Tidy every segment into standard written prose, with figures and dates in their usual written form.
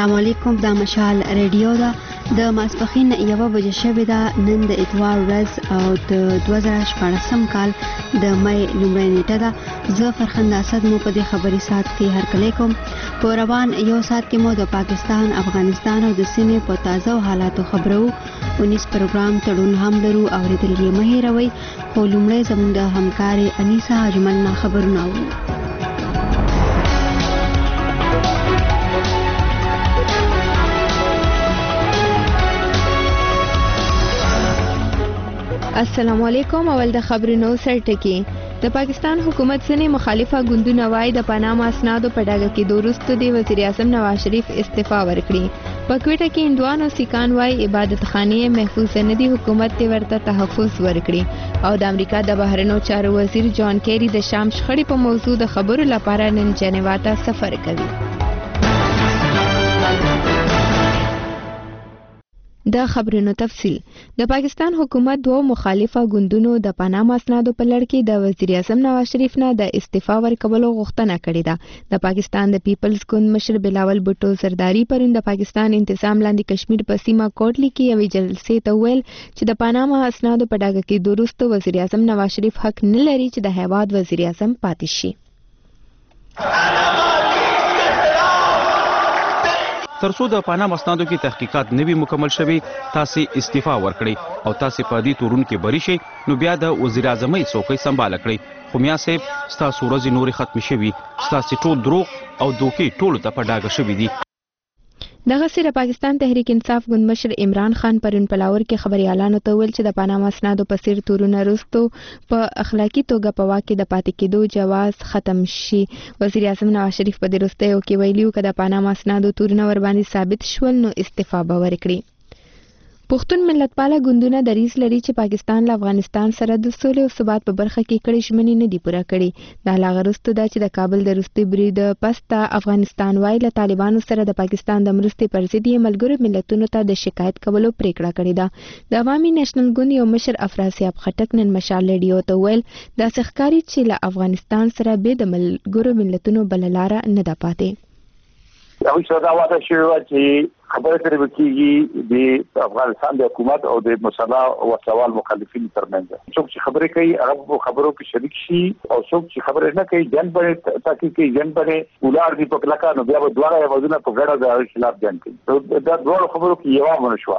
السلام علیکم. دا مشال ریډیو ده. د ماسپخین 1 بجې شوې ده. نن د اتوار ورځ او د 2014 کال د مې لومړۍ نیټه ده. زه فرخنده اسد مو په دې خبري سات کې هرکلی کوم. په روان یو سات کې مو د پاکستان، افغانستان او د سیمې په تازه حالاتو خبرو. 19 پروګرام تړون هم لرو او ریډل یې مه هېروئ. خو لومړی زموږ د همکاري انیسا اجمل نه خبرونه اورو. السلام علیکم. اول د خبرونو سرټکی. د پاکستان حکومت ځینې مخالفه ګوندونه وایي د پاناما اسنادو په ډاګه کېدو وروسته د وزیر اعظم نواز شریف استعفا ورکړي. په کوټه کې هندوان او سیکان وایي عبادت خانې محفوظ نه دي، حکومت ته ورته تحفظ ورکړي. او د امریکا د بهرنیو چارو وزیر جان کیری د شام شخړې په موضوع د خبرو لپاره نن جنیوا ته سفر کوي. د خبرونو تفصیل. د پاکستان حکومت دوه مخالفه ګوندونو د پاناما اسنادو په لړ کې د وزیر اعظم نواز شریف نه د استعفا ورکولو غوښتنه کړې ده. د پاکستان د پیپلز ګوند مشر بلاول بھټو زرداری پرون د پاکستان انتظام لاندې کشمیر په سیمه کوټلی کې یوې جلسې ته ویل چې د پاناما اسنادو په ډاګه کې وروسته وزیر اعظم نواز شریف حق نه لري چې د هیواد وزیر اعظم پاتې شي. ترڅو د پاناما اسنادو کې تحقیقات نوي مکمل شوي، تاسو استعفا ورکړئ او تاسو په دې تورون کې بری شئ، نو بیا د وزیر اعظمۍ څوکۍ سمبال کړئ. خو میا صاحب ستاسو ورځې نورې ختم شوي، ستاسو ټول دروغ او دوکې ټولو ته په ډاګه شوي دي. دغه سره پاکستان تحریک انصاف ګوند مشر عمران خان پرون په لاهور کې خبريالانو ته ویل چې د پاناما اسنادو په سیر تورونه وروسته په اخلاقی توګه په واقع د پاتې کېدو جواز ختم شي. وزیر اعظم نواز شریف په دې وروستیو کې ویلي چې د پاناما اسنادو تورونه ور باندې ثابت شول نو استعفا به ورکړي. پښتون ملتپاله ګوندونه دریځ لري چې پاکستان له افغانستان سره د سولې او ثبات په برخه کې کړي ژمنې نه دي پوره کړي. دا لا غرسته ده چې د کابل د وروستي برید پسته افغانستان وايي له طالبانو سره د پاکستان د مرستې پر ضد یې ملګرو ملتونو ته د شکایت کولو پریکړه کړې ده. د عوامي نېشنل ګوند یو مشر افراسیاب خټک نن مشال ریډیو ته ویل دا ښکاري چې له افغانستان سره به د ملګرو ملتونو بل لار نه ده پاتې. یو څه دا وایي چې خبره ترې وکړي د افغانستان د حکومت او د مسلح او سوال مخالفین ترمنځ. څوک چې خبرې کوي هغه خبرو کې شریک شي او څوک چې خبرې نه کوي جن باندې تحقیق کوي، جن باندې ولار دی په کلکه، نو بیا به دواړه وزونه په ګډه د خلاف جنګ کوي. دا ډول خبرو کې یو ونه شو.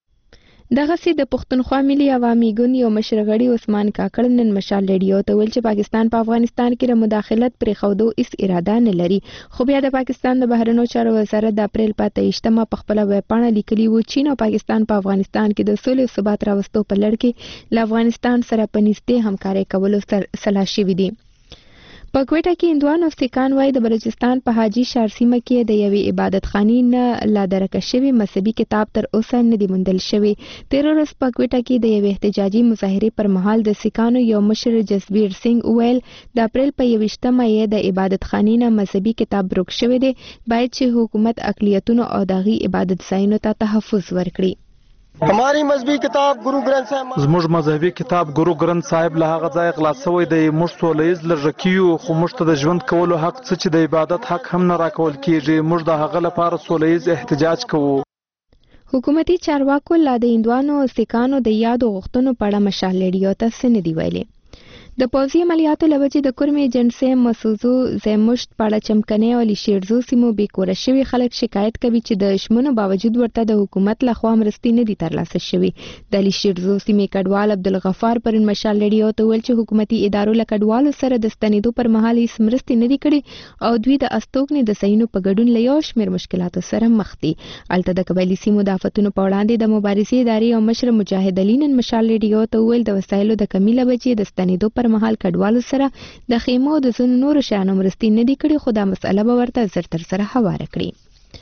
دغه سي د پښتونخوا ملي عوامي ګوند یو مشر غړي عثمان کاکړ نن مشال ریډیو ته ویل چې پاکستان په افغانستان کې د مداخلت پرې خودو هیڅ اراده نه لري. خو بیا د پاکستان د بهرنیو چارو وزارت د اپریل 28 په خپل ویب پاڼه لیکلي و چین او پاکستان په افغانستان کې د سولې او ثبات راوستو په لړ کې له افغانستان سره په نږدې همکاري کولو سلا شوي دي. په کوټه کې هندوان او سیکان وایي د بلوچستان په حاجی شار سیمه کې د یوې عبادت خانې نه لا درکه شوی مذهبي کتاب تر اوسه نه دی موندل شوی. تیر ورځ په کوټه کې د یوې احتجاجي مظاهرې پر مهال د سیکانو یو مشر جسبیر سنگ ویل د اپریل په 28مه یې د عبادت خانې نه مذهبي کتاب ورک شوی دی، باید چې حکومت اقلیتونو او دغه عبادت ځایونو ته تحفظ ورکړي. हमारी मजहबी किताब गुरु ग्रंथ साहिब زموږ مذهبي کتاب ګورو ګرنث صاحب له هغه ځای خلاص شوی دی. موږ سولیز لږکیو، خو موږ ته د ژوند کولو حق څه چې د عبادت حق هم نه راکول کیږي. موږ د هغه لپاره سولیز احتجاج کوو. حکومتي چارواکو لا د هندوانو او سیکانو د یادو غوښتنو په اړه مشال ریډیو ته څه نه دی ویلي. د پوځي عملیاتو له وجې د کورمې جنسې مسوزو زیمشت پاړه چمکنۍ او لیشیرزو سیمو بېکوره شوي خلک شکایت کوي چې د شمنو باوجود ورته د حکومت لخوا مرستې نه دي ترلاسه شوي. د لیشیرزو سیمې کډوال عبدالغفار پرون مشال ریډیو ته ویل چې حکومتي ادارو له کډوالو سره د ستنېدو پر مهال هیڅ مرستې نه دي کړې او دوی د استوګنې د ځایونو په ګډون له یو شمېر مشکلاتو سره مخ دي. هلته د قبایلي سیمو د آفتونو په وړاندې د مبارزې ادارې او مشر مجاهد علي نن مشال ریډیو ته ویل د وسایلو د کمي له وجې د ستنېدو پر مهال کډوالو سره د خیمو د ځینو نورو شیانو مرستې نه دي کړې، خو دا مسئله به ورته زر تر سره هواره کړي.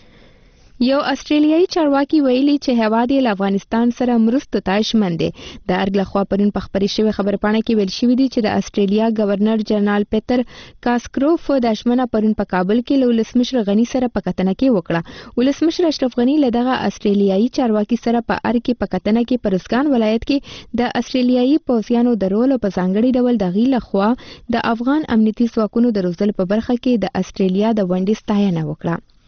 یو استرالیایي چارواکي ویلي چې هیواد یې له افغانستان سره مرستو ته ژمن دی. د ارګ لخوا پرون په خپرې شوې خبرپاڼه کې ویل شوي دي چې د استرالیا گورنر جنرال پیټر کاسکروف د ژمنه پرون په کابل کې له ولسمشر غني سره په کتنه کې وکړه. ولسمشر اشرف غني له دغه استرالیایي چارواکي سره په ارګ کې په کتنه کې په روزګان ولایت کې د استرالیایي پوځیانو د رول په ځانګړي ډول د غي لخوا د افغان امنیتي ځواکونو د روزل په برخه کې د استرالیا د ونډې ستاینه وکړه.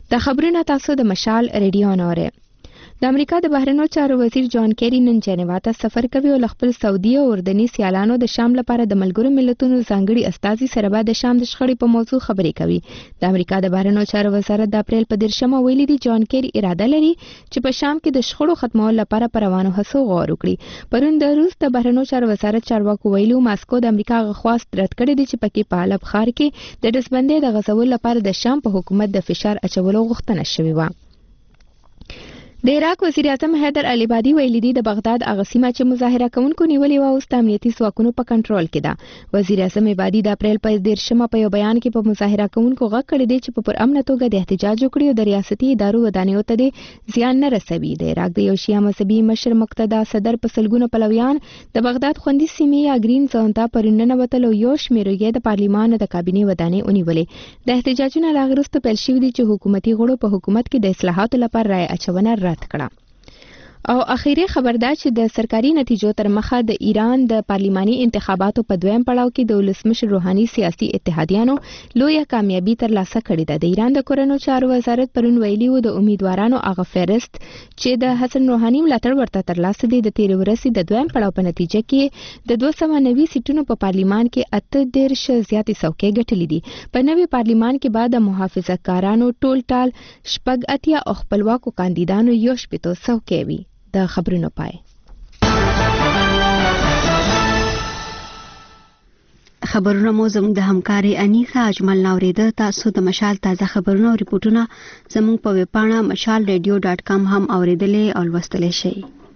د خبرونه تاسو د مشال ریډیو نوره. د امریکا د بهرنیو چارو وزیر جان کیری نن جنیوا ته سفر کوي او خپل سعودي او اردني سیالانو د شام لپاره د ملګرو ملتونو ځانګړي استازي سره به د شام د شخړې په موضوع خبرې کوي. د امریکا د بهرنیو چارو وزارت د اپریل په 10 ویلي دی جان کیری اراده لري چې په شام کې د شخړو ختمولو لپاره پر روانو هڅو غور وکړي. پرون د روس د بهرنیو چارو وزارت چارواکو ویلو ماسکو د امریکا غواست رد کړی دی چې پکې په حلب ښار کې د ډزبندۍ د غزولو لپاره د شام په حکومت د فشار اچولو غوښتنه شوې و. د عراق وزیر اعظم حیدر العبادي ویلي دی د بغداد هغه سیمه چې مظاهره کوونکو نیولې و اوس د امنیتي ځواکونو په کنټرول کې ده. وزیر اعظم عبادي د اپریل په 10 په یو بیان کې په مظاهره کوونکو غږ کړی دی چې په پرامن توګه د احتجاج وکړي او د ریاستي ادارو ودانیو ته د زیان نه رسوي. د عراق د یو شیعه مذهبي مشر مقتدا صدر په سلګونو پلویان د بغداد خوندي سیمې یا گرین زون ته پرونه وتل او یو شمېر یې د پارلیمان د کابینې ودانې ونیولې. د احتجاجونو راغرسته پیل شوی دی چې حکومتي غړو په حکومت کې د اصلاحاتو لپاره رائے اچونه رد کړه. او اخیری خبر دا چې د سرکاري نتیجو تر مخه د ایران د پارلیماني انتخاباتو په دویم پړاو کې د ولسمشر روحاني سیاسي اتحادیانو لویه کامیابی ترلاسه کړې ده. د ایران د کورنیو چارو وزارت پرون ویلي و د امیدوارانو هغه فهرست چې د حسن روحاني ملاتړ ورته ترلاسه دی د تیر ورځې د دویم پړاو په نتیجه کې د 290 سیټونو په پارلیمان کې 18 زیاتې څوکۍ ګټلې دي. په نوي پارلیمان کې بعد د محافظه‌کارانو ټول ټال 80 او خپلواکو کاندیدانو 18 څوکۍ وي. د خبرونو پای. خبرونه مو زموږ د همکاري انیسا اجمل نوریده. تاسو د مشال تازه خبرونه او ریپورتونه زموږ په ویب پاڼه mashalradio.com هم اوریدلې او لوستلی شئ.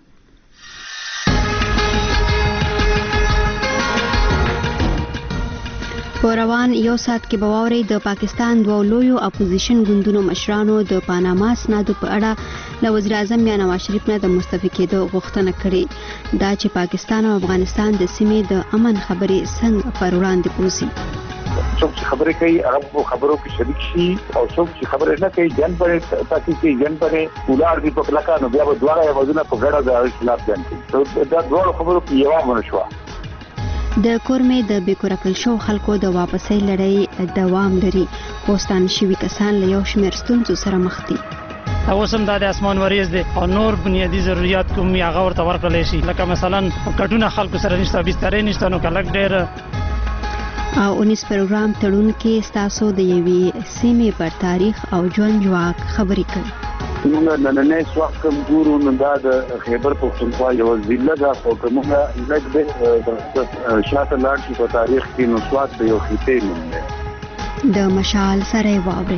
په روان یو ساعت کې به واورئ د پاکستان دوه لویو اپوزیشن ګوندونو مشرانو د پاناما اسنادو په اړه له وزیر اعظم یا نواز شریف نه د مستعفي کېدو غوښتنه کړې. دا چې پاکستان او افغانستان د سیمې د امن خبرې څنګه پر وړاندې بوزي. څوک چې خبرې کوي هغه خبرو کې شریک شي او څوک چې خبرې نه کوي جن پرې تاسو کې جن پرې ولار دی په کلاکا نو بیا به دواړه یوازونه په ګډه د خلاف جن کوي. دا دوه خبرو کې یو ونه شو. د کورمې د بیکورکل شو خلکو د واپسۍ لړۍ دوام لري. پوستان شوي کسان له یو شمېر ستونزو سره مخ دي. اوس هم د اسمان وریځ دی او نور بنیادی ضرورت کوم هغه ورته ورکړل شي لکه مثلا کټونه خلکو سره نشته بسترې نشته نو کلک ډېر. او 19 پروګرام تړون کې ستاسو د یوې سیمې پر تاریخ او ژوند جواک خبرې کوي. موږ نننې څوک کوم ګورو نو دا د خیبر پښتونخوا یو ضلع ده او کومه لږ د شاته لاړ شي په تاریخ کې نو څوک د یو خطې نوم دی. د مشال سره واوري.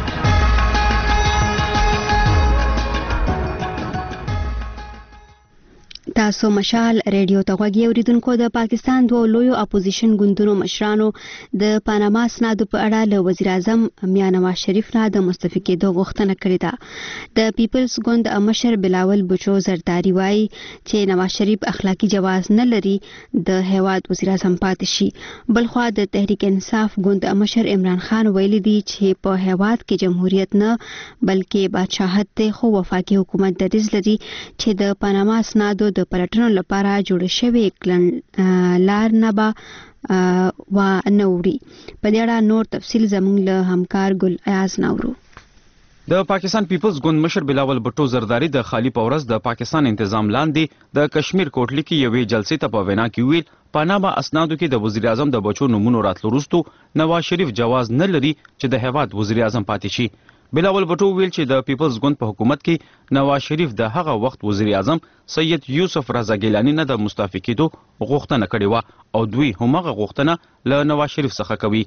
تاسو مشال ریډیو ته غوږی اوریدونکو. د پاکستان دوه لویو اپوزیشن ګوندونو مشرانو د پاناما اسنادو په اړه له وزیر اعظم میا نواز شریف نه د مستعفي کېدو غوښتنه کړې ده. د پیپلز ګوند مشر بلاول بچو زرداری وایي چې نواز شریف اخلاقی جواز نه لري د هیواد وزیر اعظم پاتې شي. بلخوا د تحریک انصاف ګوند مشر عمران خان ویلي دی چې په هیواد کې جمهوریت نه بلکې بادشاہت دی خو وفاقي حکومت دریځ لري چې د پاناما اسنادو د پلټنو لپاره جوړ شوی لار نه به و نوري. په دې اړه نور تفصیل زموږ له همکار ګل ایاز نورو. د پاکستان پیپلز ګوند مشر بلاول بټو زرداری د خالی پورس د پاکستان تنظیم لاندې د کشمیر کوټلی کې یوې جلسې ته په وینا کې ویل پاناما اسنادو کې د وزیر اعظم د بچو نمونه راتلو وروسته نواز شریف جواز نه لري چې د هیواد وزیر اعظم پاتې شي. بلاول بټو ویل چې د پیپلز ګوند په حکومت کې نواز شریف د هغه وخت وزیر اعظم سید یوسف رضا ګیلانی نه د مستعفي کېدو غوښتنه کړې و او دوی همغه غوښتنه له نواز شریف څخه کوي.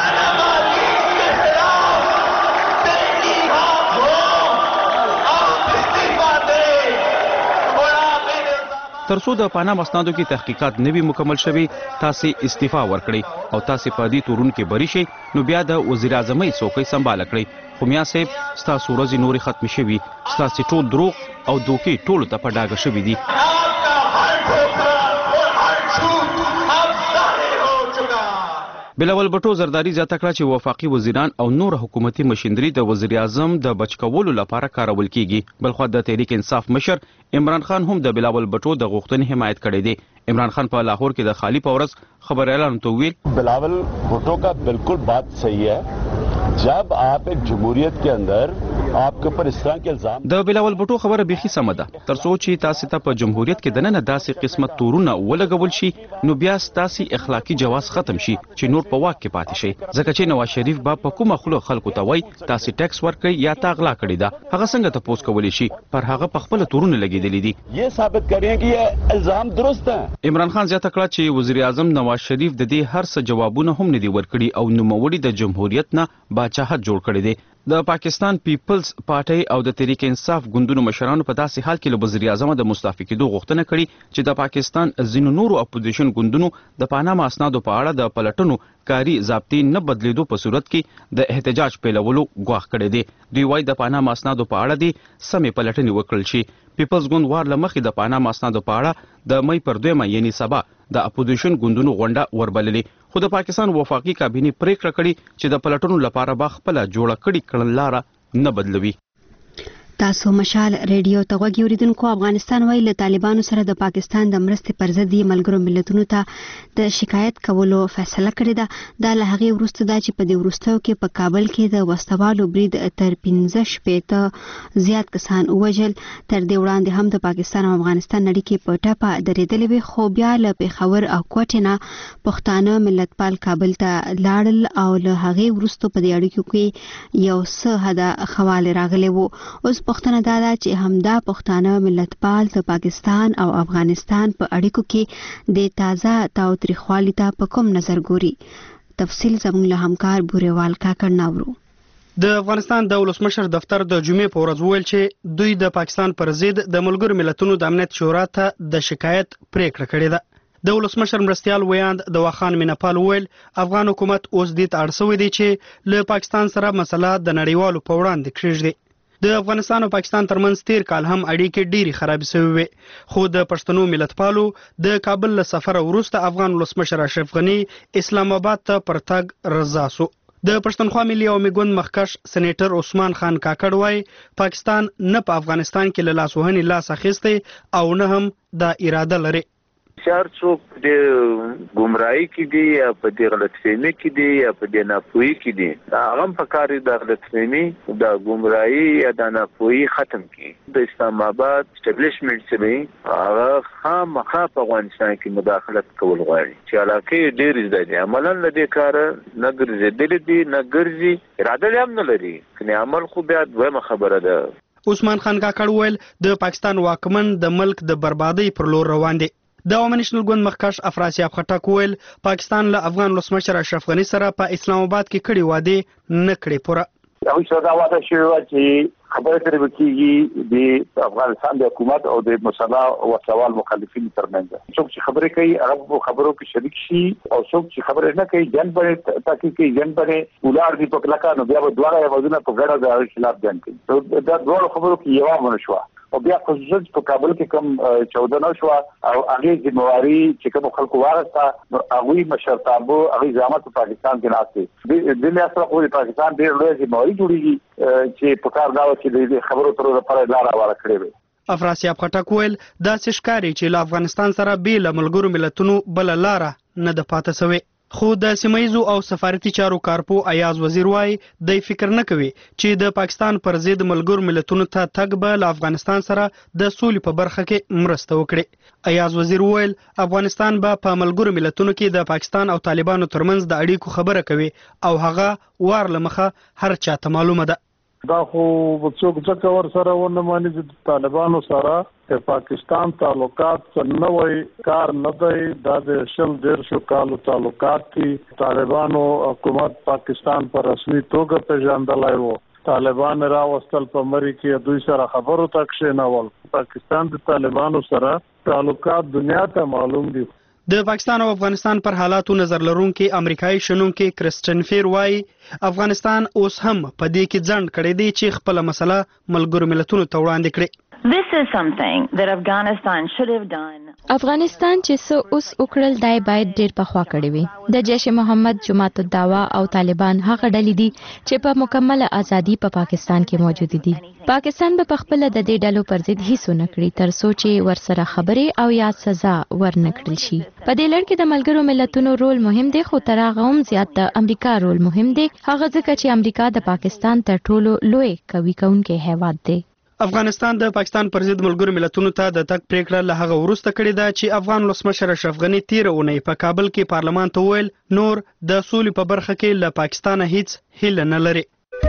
ترڅو د پاناما اسنادو کې تحقیقات نوي مکمل شوي تاسو استعفا ورکړئ او تاسو په دې تورون کې بری شئ نو بیا د وزیر اعظمۍ څوکۍ سمبال کړئ. خو میا صاحب ستاسو ورځې نورې ختم شوي ستاسو ټول دروغ او دوکې ټولو ته په ډاګه شوي دي. بلاول بټو زرداری زیاته کړه چې وفاقي وزیران او نور حکومتي مشندري د وزیر اعظم د بچکولو لپاره کارول کیږي. بلخو د تحریک انصاف مشر عمران خان هم د بلاول بټو د غوښتنې حمایت کړې دی. عمران خان په لاهور کې د خالی پورس خبر اعلان تو ویل بلاول بھٹو کا بالکل بات صحیح ہے जब आप एक जमहूरियत के अंदर आपके ऊपर इस तरह के इल्जाम د بلاول بوټو خبره بيخي سمه ده تر څو چې تاسو ته په جمهوریت کې دنه داسې قسمت تورونه ولګول شي نو بیا تاسو اخلاقی جواز ختم شي چې نور په واک کې پاتې شي ځکه چې نواز شریف با په کومه خلکو ته وای تاسو ټیکس ورکړئ یا تاغلا کړی دا هغه څنګه ته پوس کولی شي پر هغه په خپل تورونه لګیدلې دي یہ ثابت کړي چې یہ الزام درست ہے. عمران خان زیاته کړه چې وزیر اعظم نواز شریف د دې هر څه جوابونه هم نه دی ورکړي او نوموړي د جمهوریت نه باچاهت جوړ کړی دی. د پاکستان پیپلز پارټي او د تحریک انصاف ګوندونو مشرانو په داسې حال کې له وزیر اعظم د مستعفي کېدو غوښتنه کړې چې د پاکستان ځینو نورو اپوزیشن ګوندونو د پاناما اسنادو په اړه د پلټنو کاری ضابطې نه بدلیدو په صورت کې د احتجاج پیلولو غواړي کړی دی. دوی وايي د پاناما اسنادو په اړه د سمې پلټنې وکړل شي. پیپلز ګوند وار لمخې د پاناما اسنادو په اړه د مې پر 2 یعنی سبا د اپوزیشن ګوندونو غونډه وربللې خو د پاکستان وفاقي کابینه پریکړه کړې چې د پلټنو لپاره به خپل جوړه کړي کړنلاره نه بدلوي. تاسو مشال ریډیو ته غوږی اوریدونکو افغانستان وایي له طالبانو سره د پاکستان د مرستې پر ضد یې ملګرو ملتونو ته د شکایت کولو فیصله کړې ده. دا له هغې وروسته ده چې په دې وروستیو کې په کابل کې د وسوالو برید تر 15 زیات کسان ووژل. تر دې وړاندې هم د پاکستان او افغانستان اړیکې په ټپه درېدلې وې خو بیا له پېښور او کوټې نه پښتانه ملتپال کابل ته لاړل او له هغې وروسته په دې اړیکو کې یو څه حده خواله راغلی و. اوس پښتنه دا ده چې همدا پښتانه ملتپال د پاکستان او افغانستان په اړیکو کې د تازه تاوتریخوالي ته په کوم نظر ګوري. تفصیل زموږ له همکار بوريوال کاکړ ناورو. د افغانستان د ولسمشر دفتر د جمعې په ورځ وویل چې دوی د پاکستان پر ضد د ملګرو ملتونو د امنیت شورا ته د شکایت پریکړه کړې ده. د ولسمشر مرستیال ویاند د واخان مینپال ویل افغان حکومت اوس دې ته اړ شوی دی چې له پاکستان سره مسله د نړیوالو په وړاندې کړي. د افغانستان او پاکستان ترمنځ تیر کال هم اړیکې ډېری خراب شوې وې خو د پښتنو ملتپالو د کابل له سفر وروسته افغان ولسمشر اشرف غنی اسلام آباد ته پرتګ رضا سو. د پښتونخوا ملي عوامي ګوند مخکښ سېنیټر عثمان خان کاکړ وایي پاکستان نه په افغانستان کې له لاسوهنې لاس اخیستی او نه هم دا اراده لري. چار څوک د ګمراهي کې دي یا په دې غلطفهمي کې دي یا په دې ناپوهي کې دي دا هم په کار د غلطفهمي د ګمراهي یا د ناپوهي ختم کړي. د اسلام آباد اسټابلیشمنت سره هغه خامخا په افغانستان کې مداخلت کول غواړي چې علاقه ډېر زیات عملاً له دې کار نه ګرځېدل دي نه ګرځي اراده هم نه لري کني عمل خو بیا دویمه خبره ده. عثمان خان کاکړ ویل د پاکستان واکمن د ملک د بربادۍ پر لور روان دي. د عوامي نېشنل ګوند مخکښ افراسیاب خټک ویل پاکستان له افغان ولسمشر اشرف غنی سره په اسلام آباد کې کړي وعده نه کړي پوره. هغه څه دا وعده شوی و چې خبره ترې وکړي د افغانستان د حکومت او د مسلح وسوال مخالفین ترمنځ. څوک چې خبرې کوي هغه خبرو کې شریک شي او څوک چې خبرې نه کوي جن باندې تحقیق کوي جن باندې ولار دي په کلکانو بیا به دواړه وزونه په ګډه د خلاف جنګ کوي. دا ډول خبرو کې یو ونه شو او بیا خصوصا په کابل کې کوم 14 شو او هغه ذمہواری چې کوم خلکو وارسته هغه مشرتابه هغه ځامت په پاکستان کې ناشته د دې اصل خو د پاکستان ډېر لوی ذمہواری جوړیږي چې په کار دا چې د خبرو تر لپاره لار واره کړې وي. افراسیاب خټک ویل دا ښکاري چې له افغانستان سره بیل ملګرو ملتونو بل لار نه د پاتې سوی. خو د سیمایزو او سفارتي چارو کارپو ایاز وزیر وای د فکر نه کوي چې د پاکستان پر ضد ملګرو ملتونو ته تګ به له افغانستان سره د سولې په برخه کې مرسته وکړي. ایاز وزیر ویل افغانستان به په ملګرو ملتونو کې د پاکستان او طالبانو ترمنځ د اړیکو خبره کوي او هغه وار لمخه هر چاته معلومه ده. دا خو څوک ځکه ور سره ونه مانی چې طالبانو سره د پاکستان تعلقات نه وای کار نه دی دا د شل ډیر شو کالو تعلقات دي. طالبانو حکومت پاکستان پر رسمي توګه پیژندلای وو. طالبان راوستل په مری کې دوی سره خبرو تک شینول. پاکستان د طالبانو سره تعلقات دنیا ته معلوم دي. د پاکستان او افغانستان پر حالاتو نظر لرونکي امریکایي شنونکي کرسټن فیر وایي افغانستان اوس هم په دې کې ځنډ کړی دی چې خپل مسله ملګرو ملتونو ته وړاندې کړي. افغانستان چې څه اوس وکړل دای باید ډیر پخوا کړی وي د جیش محمد جماعت الدعوا او طالبان هغه ډلې دي چې په مکمله ازادي په پاکستان کې موجود دي پاکستان به خپل د دې ډلو پر ضد هیڅ نه کړی تر څو چې ورسره خبرې او یا سزا ورنکړل شي په دې لړ کې د ملګرو ملتونو رول مهم دی خو تر هغه هم زیات د امریکا رول مهم دی هغه ځکه چې امریکا د پاکستان تر ټولو لوی قوي کونکي هیواد دی افغانستان د پاکستان پر ضد ملګرو ملتونو ته د تګ پریکړه له هغه وروسته کړې ده چې افغان ولسمشر اشرف غنی تیر اونۍ په کابل کې پارلمان ته وویل نور د سولې په برخه کې له پاکستان هیڅ هیله نه لري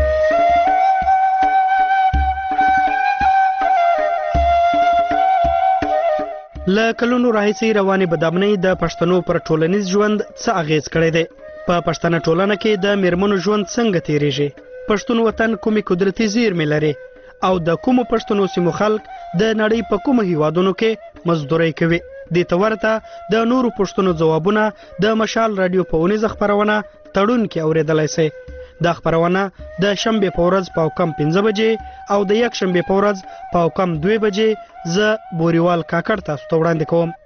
له کلونو راهیسې روانې بدامنۍ د پښتنو پر ټولنیز ژوند څه اغیز کړی دی په پښتنه ټولنه کې د میرمنو ژوند څنګه تیریږي پښتون وطن کومې قدرتي زیرمې لري او د کومو پښتنو سیمو خلک د نړۍ په کومو هیوادونو کې مزدوري کوي د تورته د نورو پښتنو ځوابونه د مشال رادیو په اونیزه خبرونه تړون کې اوریدلای شي د خبرونه د شنبه په ورځ په کم 15 بجې او د یک شنبه په ورځ په کم 2 بجې ز بوريوال کاکړ تاسو ته وړاندې کوم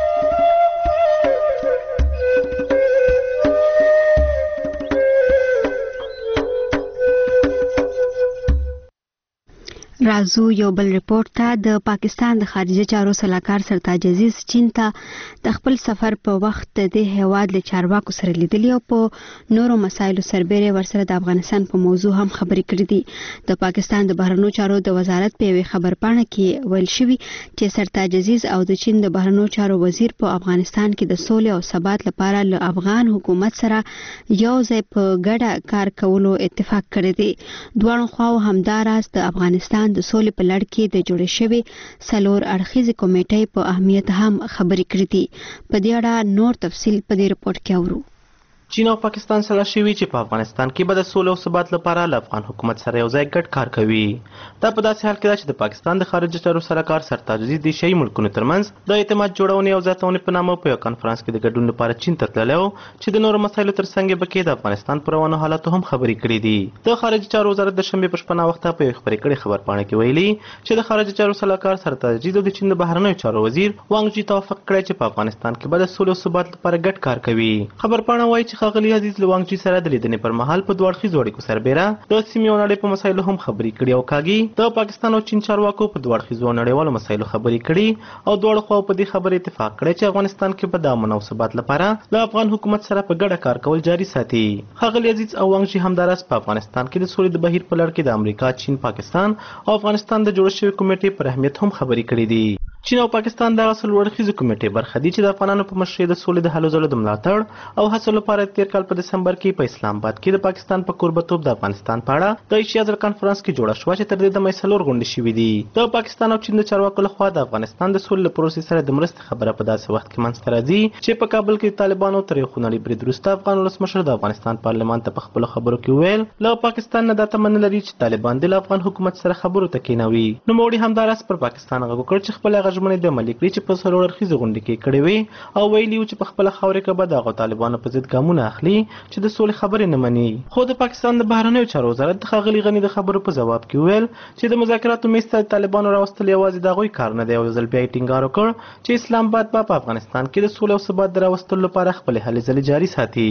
رازو یو بل ریپورت ته د پاکستان د خارجه چارو سلاکار سرتاج عزیز چین ته د خپل سفر په وخت د هیواد له چارواکو سره لیدلی او په نورو مسایلو سربېره ورسره د افغانستان په موضوع هم خبرې کړې دي د پاکستان د بهرنیو چارو د وزارت په یوه خبرپاڼه کې ویل شوی چې سرتاج عزیز او د چین د بهرنیو چارو وزیر په افغانستان کې د سولې او ثبات لپاره له افغان حکومت سره یو ځای په ګډه کار کولو اتفاق کړی دی دوه خواو همداراز د افغانستان د سولې په لړ کې د جوړې شوی څلور اړخیزې کمیټې په اهمیت هم خبرې کړې دي په دې اړه نور تفصیل په دې رپورت کې اورو چین او پاکستان سره شوي چې په افغانستان کې به د سولې او ثبات لپاره له افغان حکومت سره یو ځای ګډ کار کوي دا په داسې حال کې ده چې د پاکستان د خارجه چارو سلاکار سرتاج عزیز د شی ملکونو ترمنځ د اعتماد جوړونې او زیاتونې په نامه په یو کانفرنس کې د ګډون لپاره چین ته تللی و چې د نورو مسایلو ترڅنګ به کې د افغانستان پر روانو حالاتو هم خبرې کړې دي د خارجه چارو وزارت د شنبې په شپه ناوخته په یو خبرې کړې خبرپاڼه کې ویلي چې د خارجه چارو سلاکار سرتاج عزیز او د چین د بهرنیو چارو وزیر وانګ جی توافق کړی چې په افغانستان کې به د سولې او ثبات لپاره ګډ کار کوي خبرپاڼه وایي چې ښاغلي عزیز وانګ جی سره د لیدنې پر مهال په دوه اړخیزو اړیکو سربېره د سیمې او نړۍ په مسایلو هم خبرې کړي او کاږي د پاکستان او چین چارواکو په دوه اړخیزو نړیوالو مسایلو خبرې کړي او دواړو خواو په دې خبرې اتفاق کړی چې افغانستان کې به د امن او ثبات لپاره د افغان حکومت سره په ګډه کار کول جاري ساتي ښاغلي عزیز او وانګ جی همداراز په افغانستان کې د سولې د بهیر په لړ کې د امریکا چین پاکستان او افغانستان د جوړ شوي کمیټې پر اهمیت هم خبرې کړي دي چین او پاکستان د څلور اړخیزو کمیټې برخه دي چې د افغانانو په مشرۍ د سولې د هلو ځلو د ملاتړ او هڅو لپاره تیر کال په دسمبر کې په اسلام آباد کې د پاکستان په کوربتوب د افغانستان په اړه د ایشیا ځل کانفرنس کې جوړه شوه چې تر دې دمه څلور غونډې شوې دي د پاکستان او چین د چارواکو لخوا د افغانستان د سولې له پروسې سره د مرستې خبره په داسې وخت کې منځته راځي چې په کابل کې د طالبانو تر یو خونړي برید وروسته افغان ولسمشر د افغانستان پارلمان ته په خپلو خبرو کې وویل له پاکستان نه دا تمه نه لري چې طالبان د افغان حکومت سره خبرو ته کېنوي نوموړي همداراز پر پاکستان غږ وکړ چې خپل غږمنې د عملي کړي چې په څلور اړخیزو غونډې کې کړې وې او ویلي چې په خپله خاوره کې به د هغو طالبانو په ضد ګامونه اخلي چې د سولې خبرې نه مني خو د پاکستان د بهرنیو چارو وزارت د ښاغلي غني د خبرو په ځواب کې وویل چې د مذاکراتو میز ته د طالبانو راوستل یوازې د هغوی کار نه دی او یو ځل بیا یې ټینګار وکړ چې اسلام آباد به په افغانستان کې د سولې او ثبات د راوستلو لپاره خپلې هلې ځلې جاري ساتي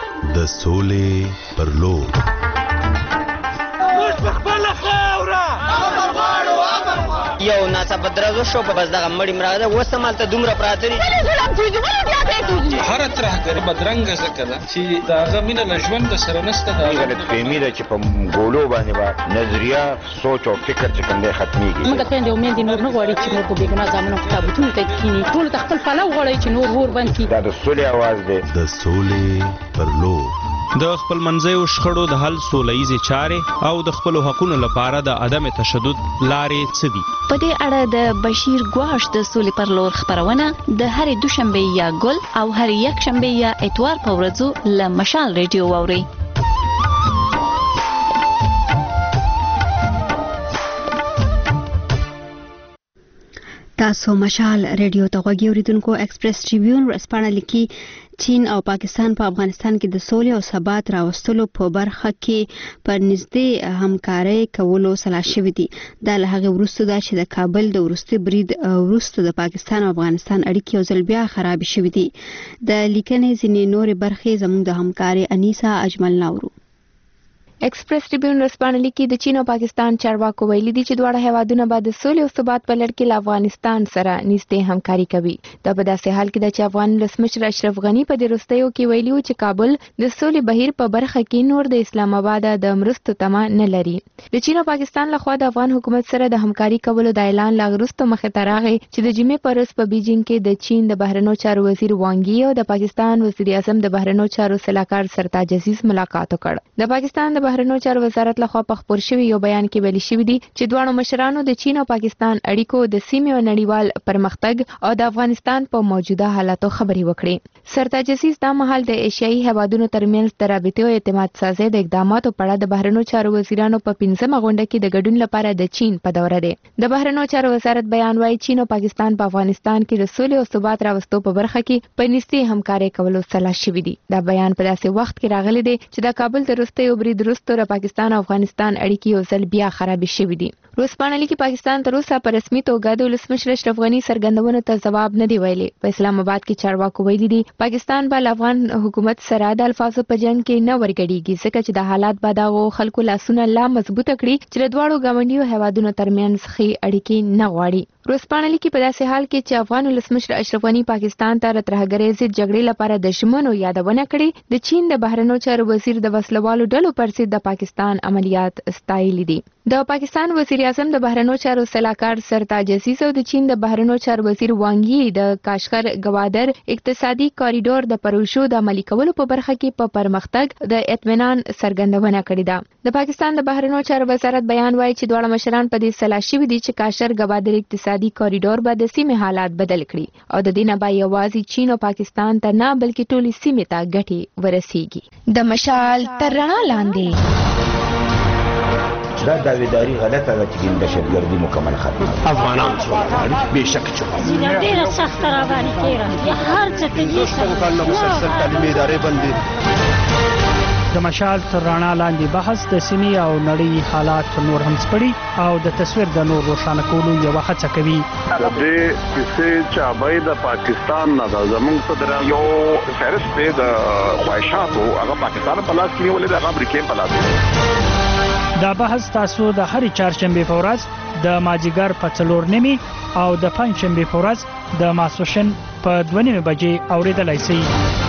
د سولې پر لور یو ناڅاپه درزو شو په بس دغه مړی مراده اوس هم هلته دومره پراته دي هره ترهګري بدرنګه ځکه ده چې د هغه مینه له ژونده سره نشته دا غلطفهمي ده چې په ګولو باندې به نظریه سوچ او فکر چې کوم دی ختمیږي موږ خویندې او میندې نور نه غواړي چې موږ په بېګناه زامنو په تابوتونو ته کښېني ټولو ته خپل پلو غواړي چې نور اور بند کړي دا د سولې اواز دی د سولې پر لور د خپل منځیو شخړو د حل سولهییزې چارې او د خپلو حقونو لپاره د عدم تشدد لارې څه دي په دې اړه د بشیر ګواش د سولې پر لور خبرونه د هرې دوشنبه یا ګل او هرې یکشنبه یا اتوار په ورځو له مشال ریډیو واورئ تاسو مشال ریډیو ته غوږی اوریدونکو ایکسپریس ټریبیون ورسپانه لیکي چین او پاکستان په افغانستان کې د سولې او ثبات راوستلو په برخه کې پر نږدې همکاري کولو سلا شوې دي. دا له هغه وروسته ده چې د کابل د وروستي برید وروسته د پاکستان او افغانستان اړیکې یو ځل بیا خراب شوې دي. د لیکنې ځینې نورې برخې زموږ د همکاري انیسا اجمل ناورو. ایکسپریس ټریبیون رسپانه لیکي د چین او پاکستان چارواکو ویلي دي چې دواړه هیوادونه به د سولې او ثبات په لړ کې له افغانستان سره نږدې همکاري کوي. دا په داسې حال کې ده چې افغان ولسمشر اشرف غني په دې وروستیو کې ویلي و چې کابل د سولې بهیر په برخه کې نور د اسلام آباد د مرستو تمه نه لري. د چین او پاکستان لخوا د افغان حکومت سره د همکاري کولو د اعلان لا وروسته مخې ته راغی چې د جمعې په ورځ په بیجینګ کې د چین د بهرنیو چارو وزیر وانګ یي او د پاکستان وزیر اعظم د بهرنیو چارو سلاکار سرتاج عزیز ملاقات وکړ. د پاکستان د بهرنیو چارو وزارت لخوا په خبر شوی یو بیان کې ویل شوی دی چې دواړو مشرانو د چین او پاکستان اړیکو د سیمې او نړیوال پرمختګ او د افغانستان په موجوده حالاتو خبري وکړي. سرتاج عزیز دا مهال د ایشیایي هیوادونو ترمنځ د رابطې او اعتماد سازۍ د اقداماتو په اړه د بهرنیو چارو وزیرانو په 15مه غونډه کې د ګډون لپاره د چین په دوره دی. د بهرنیو چارو وزارت بیان وايي چین او پاکستان په افغانستان کې د سولې او ثبات راوستو په برخه کې په نږدې همکاري کولو سلا شوي دي. دا بیان په داسې وخت کې راغلی دی چې د کابل د وروستیو برید وروسته د پاکستان او افغانستان اړیکې یو ځل بیا خراب شوي دي. روسپانه لیکي پاکستان تر اوسه په رسمي توګه د ولسمشر اشرف غني څرګندونو ته ځواب نه دی ویلي. په اسلام آباد کې چارواکو ویلي دي پاکستان به له افغان حکومت سره د الفاظو په جنګ کې نه ورګډيږي ځکه چې د حالات به دغه خلکو لاسونه لا مضبوطه کړي چې د دواړو ګاونډیو هیوادونو ترمنځ ښې اړیکې نه غواړي. روسپانه لیکي په داسې حال کې چې افغان ولسمشر اشرف غني پاکستان ته ترهګرۍ ضد جګړې لپاره د ژمنو یادونه کړې، د چین د بهرنیو چارو وزیر د وسلوالو ډلو پر ضد د پاکستان عملیات ستایلي دي. د پاکستان وزیر اعظم د بهرنیو چارو سلاکار سرتاج عزیز او د چین د بهرنیو چارو وزیر وانګ یي د کاشغر گوادر اقتصادي کاریډور د پروژو د عملي کولو په برخه کې په پرمختګ د اطمینان څرګندونه کړې ده. د پاکستان د بهرنیو چارو وزارت بیان وايي چې دواړه مشران په دې سلا شوي دي چې کاشغر گوادر اقتصادي کاریډور به د سیمې حالات بدل کړي او د دې نه به یوازې چین او پاکستان ته نه بلکې ټولې سیمې ته ګټې ورسیږي. د مشال تر رڼا لاندې دا داویداری غلطه ده چې دهشتګردي مکمل ختمه افغانان چې بېشک چې ډېره سخته راباندې تېره هر څه ته مسلسل تعلیمي ادارې بندې د مشال تر رڼا لاندې بحث د سیمې او نړۍ حالات نور هم سپړي او د تصویر د نور روښانه کولو یوه هڅه کوي. د دې کیسې چابۍ د پاکستان نه ده زموږ صدر یو فهرست دی د خواهشاتو هغه پاکستان په لاس کې نیولې ده هغه امریکې په لاس کې. دا بحث تاسو د هرې چهارشنبې په ورځ د مازدیګر په 4:30 او د پنجشنبې په ورځ د ماسپښین په 2:30 بجې اوریدلای شئ.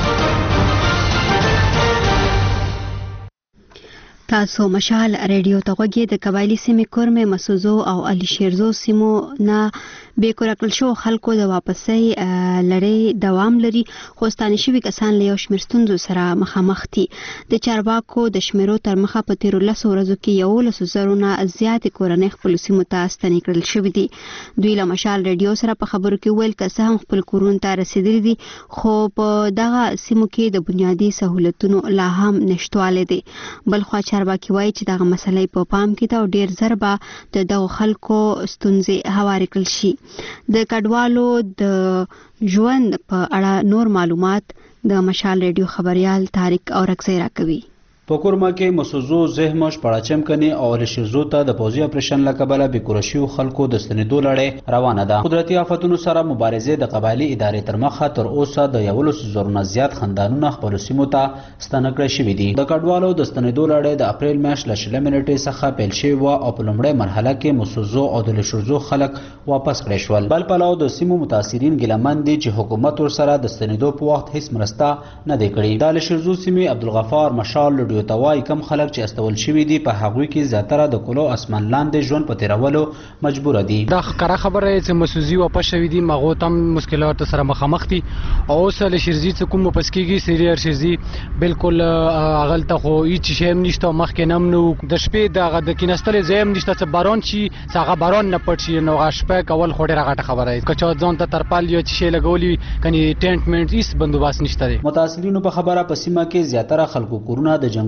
تاسو مشال ریډیو ته غوږی د قبایلی سیمې کورمه مسوزو او علي شیرزو سیمو نه به کورکل شو خلکو د واپسۍ لړۍ دوام لري خو ستانه شوي کسان له یو شمېر ستونزو سره مخامخ دي. د چارواکو د شمیرو تر مخه په تیرو 10 ورځو کې 11,000 نه زیاتې کورنۍ خپل سیمو ته ستنې کړل شوې دي. دوی له مشال ریډیو سره په خبرو کې ویل که څه هم خپل کورونو ته رسیدلي دي خو په دغه سیمو کې د بنیادي سہولتونو لا هم نشټوالی دی. بلخوا چارواکي وایي چې دغه مسلې په پام کې ده او ډیر زر به د دغو خلکو ستونزې هوارې کړل شي. د کډوالو د ژوند په اړه نور معلومات د مشال ریډیو خبريال طارق اورکزی راکوي. په کورما کې مسوزو زهمش پړاچم کني او لشرزو ته د پوزي اپریشن لکبله بیکورشیو خلکو د ستنیدو لړۍ روانه ده. قدرتي آفتونو سره مبارزه د قبایلی ادارې تر مخه تر اوسه د 11,000 نه زیات خاندانونه خپل سیمو ته ستنه کړی شوي دي. د کډوالو د ستنیدو لړۍ د اپریل میاشت له 20 منټې څخه پیل شوې وه او په لومړۍ مرحله کې مسوزو او د لشرزو خلک واپس کړی شول. بل پلو د سیمو متاثرین ګیلمن دي چې حکومت ورسره د ستنیدو په وخت هیڅ مرسته نه دی کړې. د لشرزو سیمې عبدالغفار مشال توای کم خلک چې استول شوي دي په هغوی کې زیاتره د کلو اسمان لاندې ژوند په تیرولو مجبور دي. دا ښکاره خبره چې مسوزي واپس شوي دي مغو تم مشکلات سره مخامخ دي او اوس له شرزي څخه کوم واپس کیږي سیریار شرزي بالکل اغلته خو هیڅ شی هم نشته مخکې نم نو د شپې د کینستل زیم نشته چې باران شي څنګه باران نه پټ شي نو غشپه کول خو ډیره غټه خبره ده کچا ځان ته ترپال یو شی لګولي کني ټینټ منټ هیڅ بندوباس نشته. متاثرینو په خبره په سیمه کې زیاتره خلکو کورونه د جنگ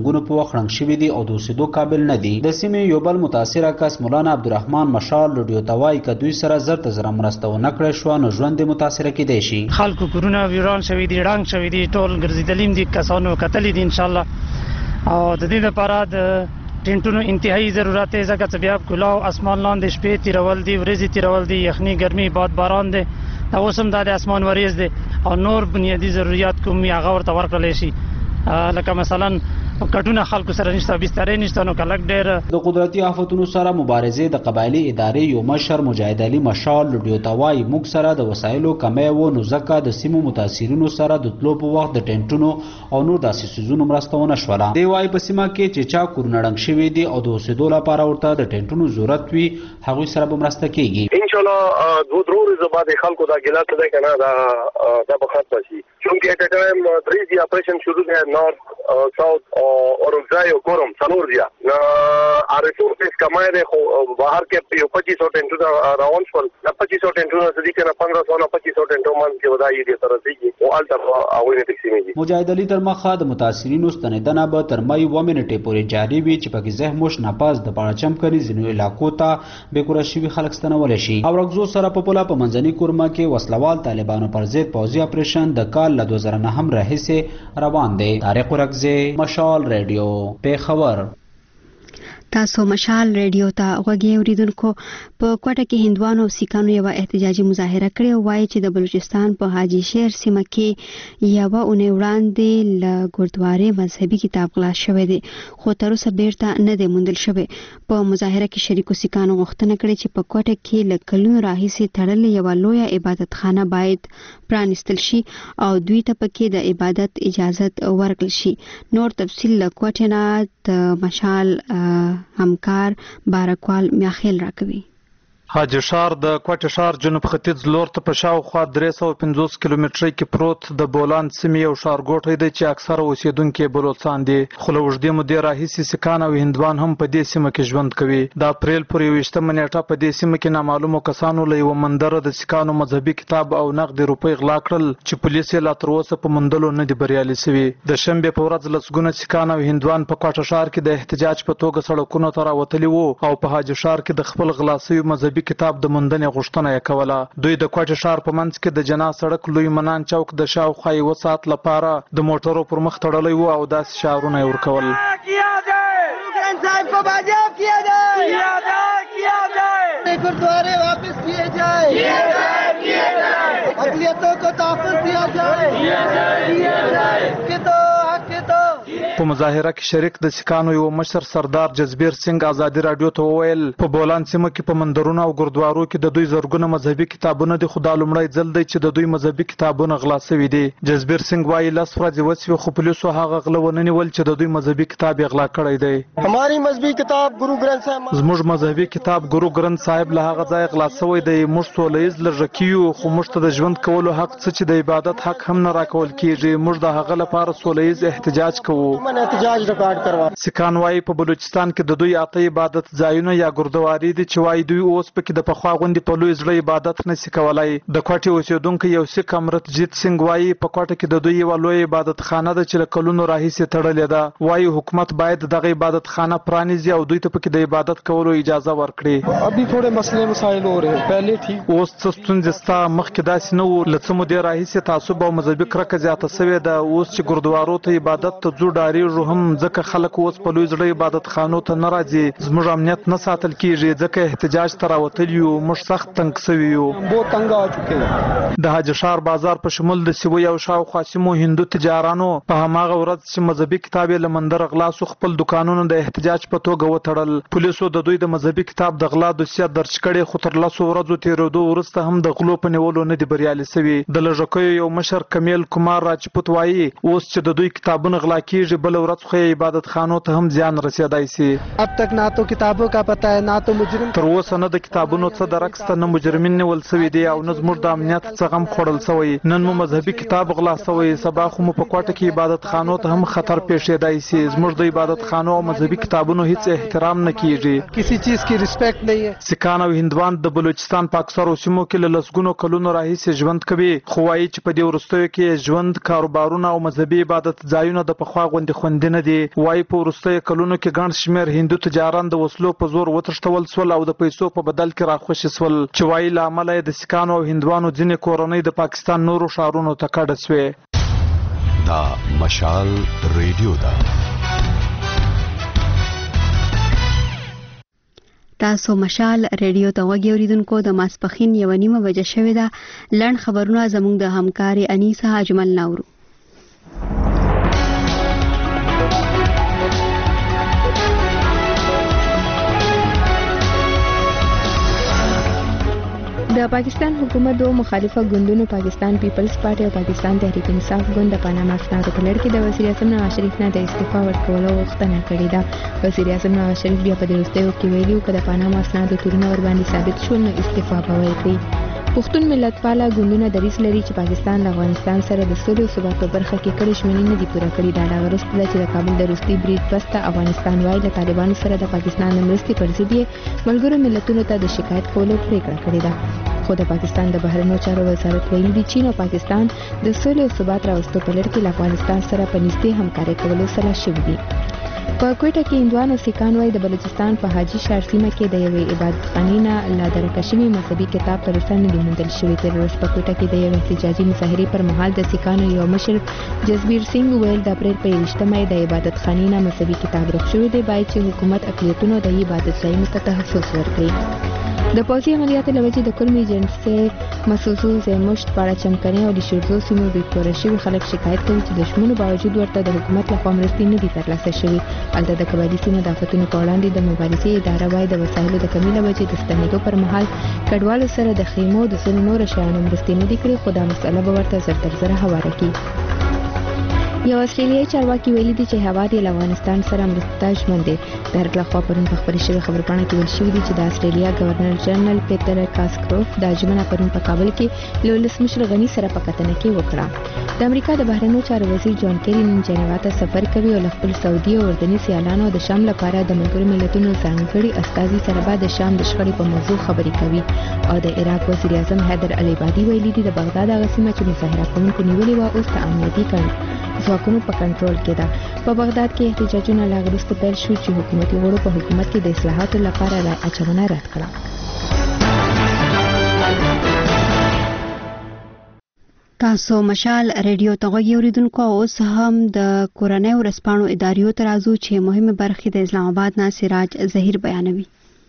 جنگونو په وخت ړنګ شوي دي او د اوسېدو قابل نه دي. د سیمې یو بل متاثره کس مولانا عبدالرحمن مشال رادیو ته وایي که دوی سره زر ته زره مرسته ونه کړی شوه نو ژوند یې متاثره کیدی شي. خلکو کورونه ویران شوي دي، ړنګ شوي دي، ټول ګرځېدلي دي، کسانو کتلي دي انشاءالله. او د دې لپاره د ټینټونو انتهایی ضرورت دی ځکه چې بیا کلاو اسمان لاندې شپې تیرول دي، ورځې تیرول دي، یخني ګرمي باد باران دی، دا اوس هم دا د اسمان وریځ دی او نور بنیادي ضرورت کوم هغه ورته ورکړلی شي لکه مثلا کټونه خلکو سره نشته، بسترې نشته، نو کلک ډېر. د قدرتي آفتونو سره مبارزې د قبایلي ادارې یو مشر مجاهد علي مشال رادیو ته وایي موږ سره د وسایلو کمی و نو ځکه د سیمو متاثرینو سره د تلو په وخت د ټینټونو او نور داسې څیزونو مرسته ونه شوله. دی وایي په سیمه کې چې چا کورونه ړنګ شوي دي او د اوسېدو لپاره ورته د ټینټونو ضرورت وي هغوی سره به مرسته کیږي. انشاءالله دو درو ورځو بعد خلکو دا ګیلاس دی که نه دا به ختمه شي چونکې ایټ ا ټایم درې ځایه اپریشن شروع دی، نارت ساوث اورمځای او کورم څلور ځایه ریسورسز کمای دی خو بهر کې یو 2500 ټینټونه راون شول. د 2500 ټینټونه څه دي که نه 1500 نه 2500 ټینټو منځ کې به دا یې دې ته رسېږي او هلته هغوی نه تقسیمېږي. مجاهد علي تر مخه د متاثرینو ستنېدنه به تر مۍ 2 منټې پورې جاري وي چې پکې زهموش ناپاس د پاړچم کلي ځینو علاقو ته بېکوره شوي خلک ستنولی شي. او رګزو سره په پوله په منځني کورما کې وسلوال طالبانو پر ضد پوځي اپریشن د کال له 2009 راهیسې روان دی. طارق رګزی، مشال ریډیو، پیښور. تاسو مشال ریډیو ته غوږی اوریدونکو. په کوټه کې هندوانو او سیکانو یو احتجاجي مظاهره کړې او وایي چې د بلوچستان په حاجی شهر سیمه کې یو اونۍ وړاندې له ګردوارې مذهبي کتاب غلا شوی دی خو تر اوسه بیرته نه دی موندل شوی. په مظاهره کې شریکو سیکانو غوښتنه کړې چې په کوټه کې له کلونو راهیسې تړلې یوه لویه عبادتخانه باید پرانیستل شي او دوی ته پکې د عبادت اجازت ورکړل شي. نور تفصیل له کوټې نه د مشال همکار بارکوال میاخیل راکوي. حاجی شار د کوټه شار جنوب ختیځ لور ته په شاوخوا 350 کیلومترۍ کې پروت د بولان سیمې یو ښارګوټی دی چې اکثره اوسیدونکي بلوڅان دي خو له اوږدې مودې راهیسې سیکان او هندوان هم په دې سیمه کې ژوند کوي. د اپریل پر 21 نیټه په دې سیمه کې نامعلومو کسانو له یوه مندره د سیکانو مذهبي کتاب او نقدې روپۍ غلا کړل چې پولیس یې لا تر اوسه په موندلو نه دي بریالي سوي. د شنبې په ورځ لسګونه سیکان او هندوان په کوټه شار کې د احتجاج په توګه سړکونو ته راوتلي وو او په حاجی شار کې د خپل غلا سوي مذهبي کتاب د موندنې غوښتنه یې کوله. دوی د کوټه شار په منځ کې د جنا سړک لوی منان چوک د شاوخوا 1 ساعت لپاره د موټرو پر مخ تړلی وو او داسې شعارونه یې ورکول. गुरुद्वारे वापस किए जाए, अक़लियतों को तहफ़्फ़ुज़ दिया जाए, कि तो हक के तो. په مظاهره کې شریک د سیکانو یو مشر سردار جزبیر سنگ ازادي رادیو ته وویل په بولان سیمه کې په مندرونو او ګردوارو کې د دوی زرګونه مذهبي کتابونه دي خو دا لومړی ځل دی چې د دوی مذهبي کتابونه غلا سوي دي. جزبیر سنگ وایي 10 ورځې وسوې خو پولیسو هغه غله ونه نیول چې د دوی مذهبي کتاب یې غلا کړی دی. हमारी मजहबी किताब गुरु ग्रंथ साहिब زموږ مذهبي کتاب ګورو ګرنث صاحب له هغه ځای غلا سوی دی. موږ سوله ییز لږه کیو خو موږ ته د ژوند کولو حق څه چې د عبادت حق هم نه راکول کیږي. موږ د هغه لپاره سوله ییز احتجاج کوو. سیکان وایي په بلوچستان کې د دوی اته عبادت ځایونه یا ګردواري دي چې وایي دوی اوس پکې د پخوا غوندې په لوی زړه عبادت نشي کولای. د کوټې اوسیدونکی یو سیک امرت جیت سنگ وایي په کوټه کې د دوی یو لوی عبادت خانه ده چې له کلونو راهیسې تړلې ده. وایي حکومت باید دغه عبادت خانه پرانیزي او دوی ته پکې د عبادت کولو اجازه ورکړي. ابي थोड़े مسئلے مسائل हो रहे हैं पहले ठीक اوس څه ستونزې ستا مخکې داسې نه وو. له څه مودې راهیسې تعصب او مذهبي کرکه زیاته سوې ده. اوس چې ګردوارو ته عبادت ته ځو ډارېږو هم ځکه خلک اوس په لوی زړه عبادت خانو ته نه راځي. زموږ امنیت نه ساتل کیږي ځکه احتجاج ته راوتلي یو. موږ سخت تنګ سوي یو. د حاجی شار بازار په شمول د سیوی او شاوخوا سیمو هندو تجارانو په هماغه ورځ چې مذهبي کتاب یې له مندره غلا سو خپل دکانونو د احتجاج په توګه وتړل. پولیسو د دوی د مذهبي کتاب د غلا دوسیه درج کړې خو تر 10 ورځو تېرېدو وروسته هم د غلو په نیولو نه دي بریالي سوي. د لږکیو یو مشر کمیل کمار راجپوت وایي اوس چې د دوی کتابونه غلا کیږي بل ورځ خو عبادت خانو ته هم زیان رسیدای سي. अब तक ना तो किताबों का पता है ना तो मुजरिम. تر اوسه نه د کتابونو څه درک سته نه مجرمین نیول سوي دي او نه زموږ د امنیت څه غم خوړل سوی. نن مو مذهبي کتاب غلا سوی سبا خو مو په کوټه کې عبادت خانو ته هم خطر پیښیدای سي. زموږ د عبادت خانو او مذهبي کتابونو هیڅ احترام نه کیږي. किसी चीज की रिस्पेक्ट नहीं है. سیکان او هندوان د بلوچستان په اکثرو سیمو کې له لسګونو کلونو راهیسې ژوند کوي خو وایي چې په دې وروستیو کې ژوند کاروبارونه او مذهبي عبادت ځایونه د پخوا غوندې خوندي نه دي. وایي په وروستیو کلونو کې ګڼ شمېر هندو تجاران د وسلو په زور وتښتول سول او د پیسو په بدل کې راخوشي سول چې وایي له امله یې د سیکانو او هندوانو ځینې کورنۍ د پاکستان نورو ښارونو ته کډه سوې. دا مشال ریډیو ده. تاسو مشال ریډیو ته غوږی اوریدونکو د ماسپخین 1:30 بجې شوې ده. لړن خبرونه زموږ د همکاري انیسه اجمل ناورو. د پاکستان حکومت دوه مخالفه ګوندونو پاکستان پیپلز پارټي او پاکستان تحریک انصاف ګوند د پاناما اسنادو په لړ کې د وزیر اعظم نواز شریف نه د استعفا ورکولو غوښتنه کړې ده. وزیر اعظم نواز شریف بیا په وروستیو کې ویلي چې د پاناما اسنادو تورونه ورباندې ثابت شول نو استعفا به ورکړي. پښتون ملتپاله ګوندونه دریځ لري چې پاکستان له افغانستان سره د سولې او ثبات په برخه کې کړي ژمنې نه دي پوره کړې. دا وروسته ده چې د کابل د روسي برید پسته افغانستان وايي له طالبانو سره د پاکستان د مرستې پر ضد یې ملګرو ملتونو ته د شکایت کولو پریکړه کړې ده. خو د پاکستان د بهرنیو چارو وزارت ویلي دي چین او پاکستان د سولې او ثبات راوستو په لړ کې له افغانستان سره په نږدې همکاري کولو سره شوي دي. په کوټه کې هندوان او سیکان وايي د بلوچستان په حاجی شهر سیمه کې د یوې عبادتخانې نه لا درکه شوي مذهبي کتاب تر اوسه نه دی موندل شوی. تر اوسه په کوټه کې د یوې احتجاجي مظاهرې پر مهال د سیکانو یو مشر جسبیر سنگ ویل د اپریل په 21 د عبادتخانې نه مذهبي کتاب ورک شوی دی. باید چې حکومت اقلیتونو د عبادت ځایونو ته تحفظ ورکړي. د پوځي عملیاتو له وجې د کورمي جنسي مسوسو زمشت پاړه چمکني او د شیرزو سیمو بیکوره شوي خلک شکایت کوي چې د شمونو باوجود ورته د حکومت لخوا مرستې نه دي ترلاسه شوي. هلته د قبایلي سیمو د آفتونو په وړاندې د مبارزې اداره وايي د وسایلو د کمۍ له وجې د ستنېدو پر مهال کډوالو سره د خیمو د ځینو نورو شیانو مرستې نه دي کړې خو دا مسله به ورته زر تر زره هواره کړي. یو استرالیایي چارواکي ویلي دي چې هیواد یې له افغانستان سره مرستې ته ژمن دی. د هرکله خوا پرون په خپرې شوې خبرپاڼه کې ویل شوي دي چې د استرالیا ګورنر جنرال پیټر کاسکروف دا ژمنه پرون په کابل کې له ولسمشر غني سره په کتنه کې وکړه. د امریکا د بهرنیو چارو وزیر جان کیری نن جنیوا ته سفر کوي او له خپل سعودي او اردني سیالانو د شام لپاره د ملګرو ملتونو ځانګړي استازي سره به د شام د شخړې په موضوع خبرې کوي. او د عراق وزیر اعظم حیدر العبادي ویلي دي د بغداد هغه سیمه چې مظاهره کوونکو نیولې وه اوس د امنیتي ځواکونو په کنټرول کې ده. په بغداد کې احتجاجونه لا وروسته پیل شو چې حکومتي غړو په حکومت کې د اصلاحاتو لپاره رای اچونه رد کړه. تاسو مشال ریډیو ته غوږی اوریدونکو اوس هم د کورنۍ ورځپاڼو اداریو ترازو چې مهمه برخه د اسلام آباد نه سراج ظهیر بیانوي.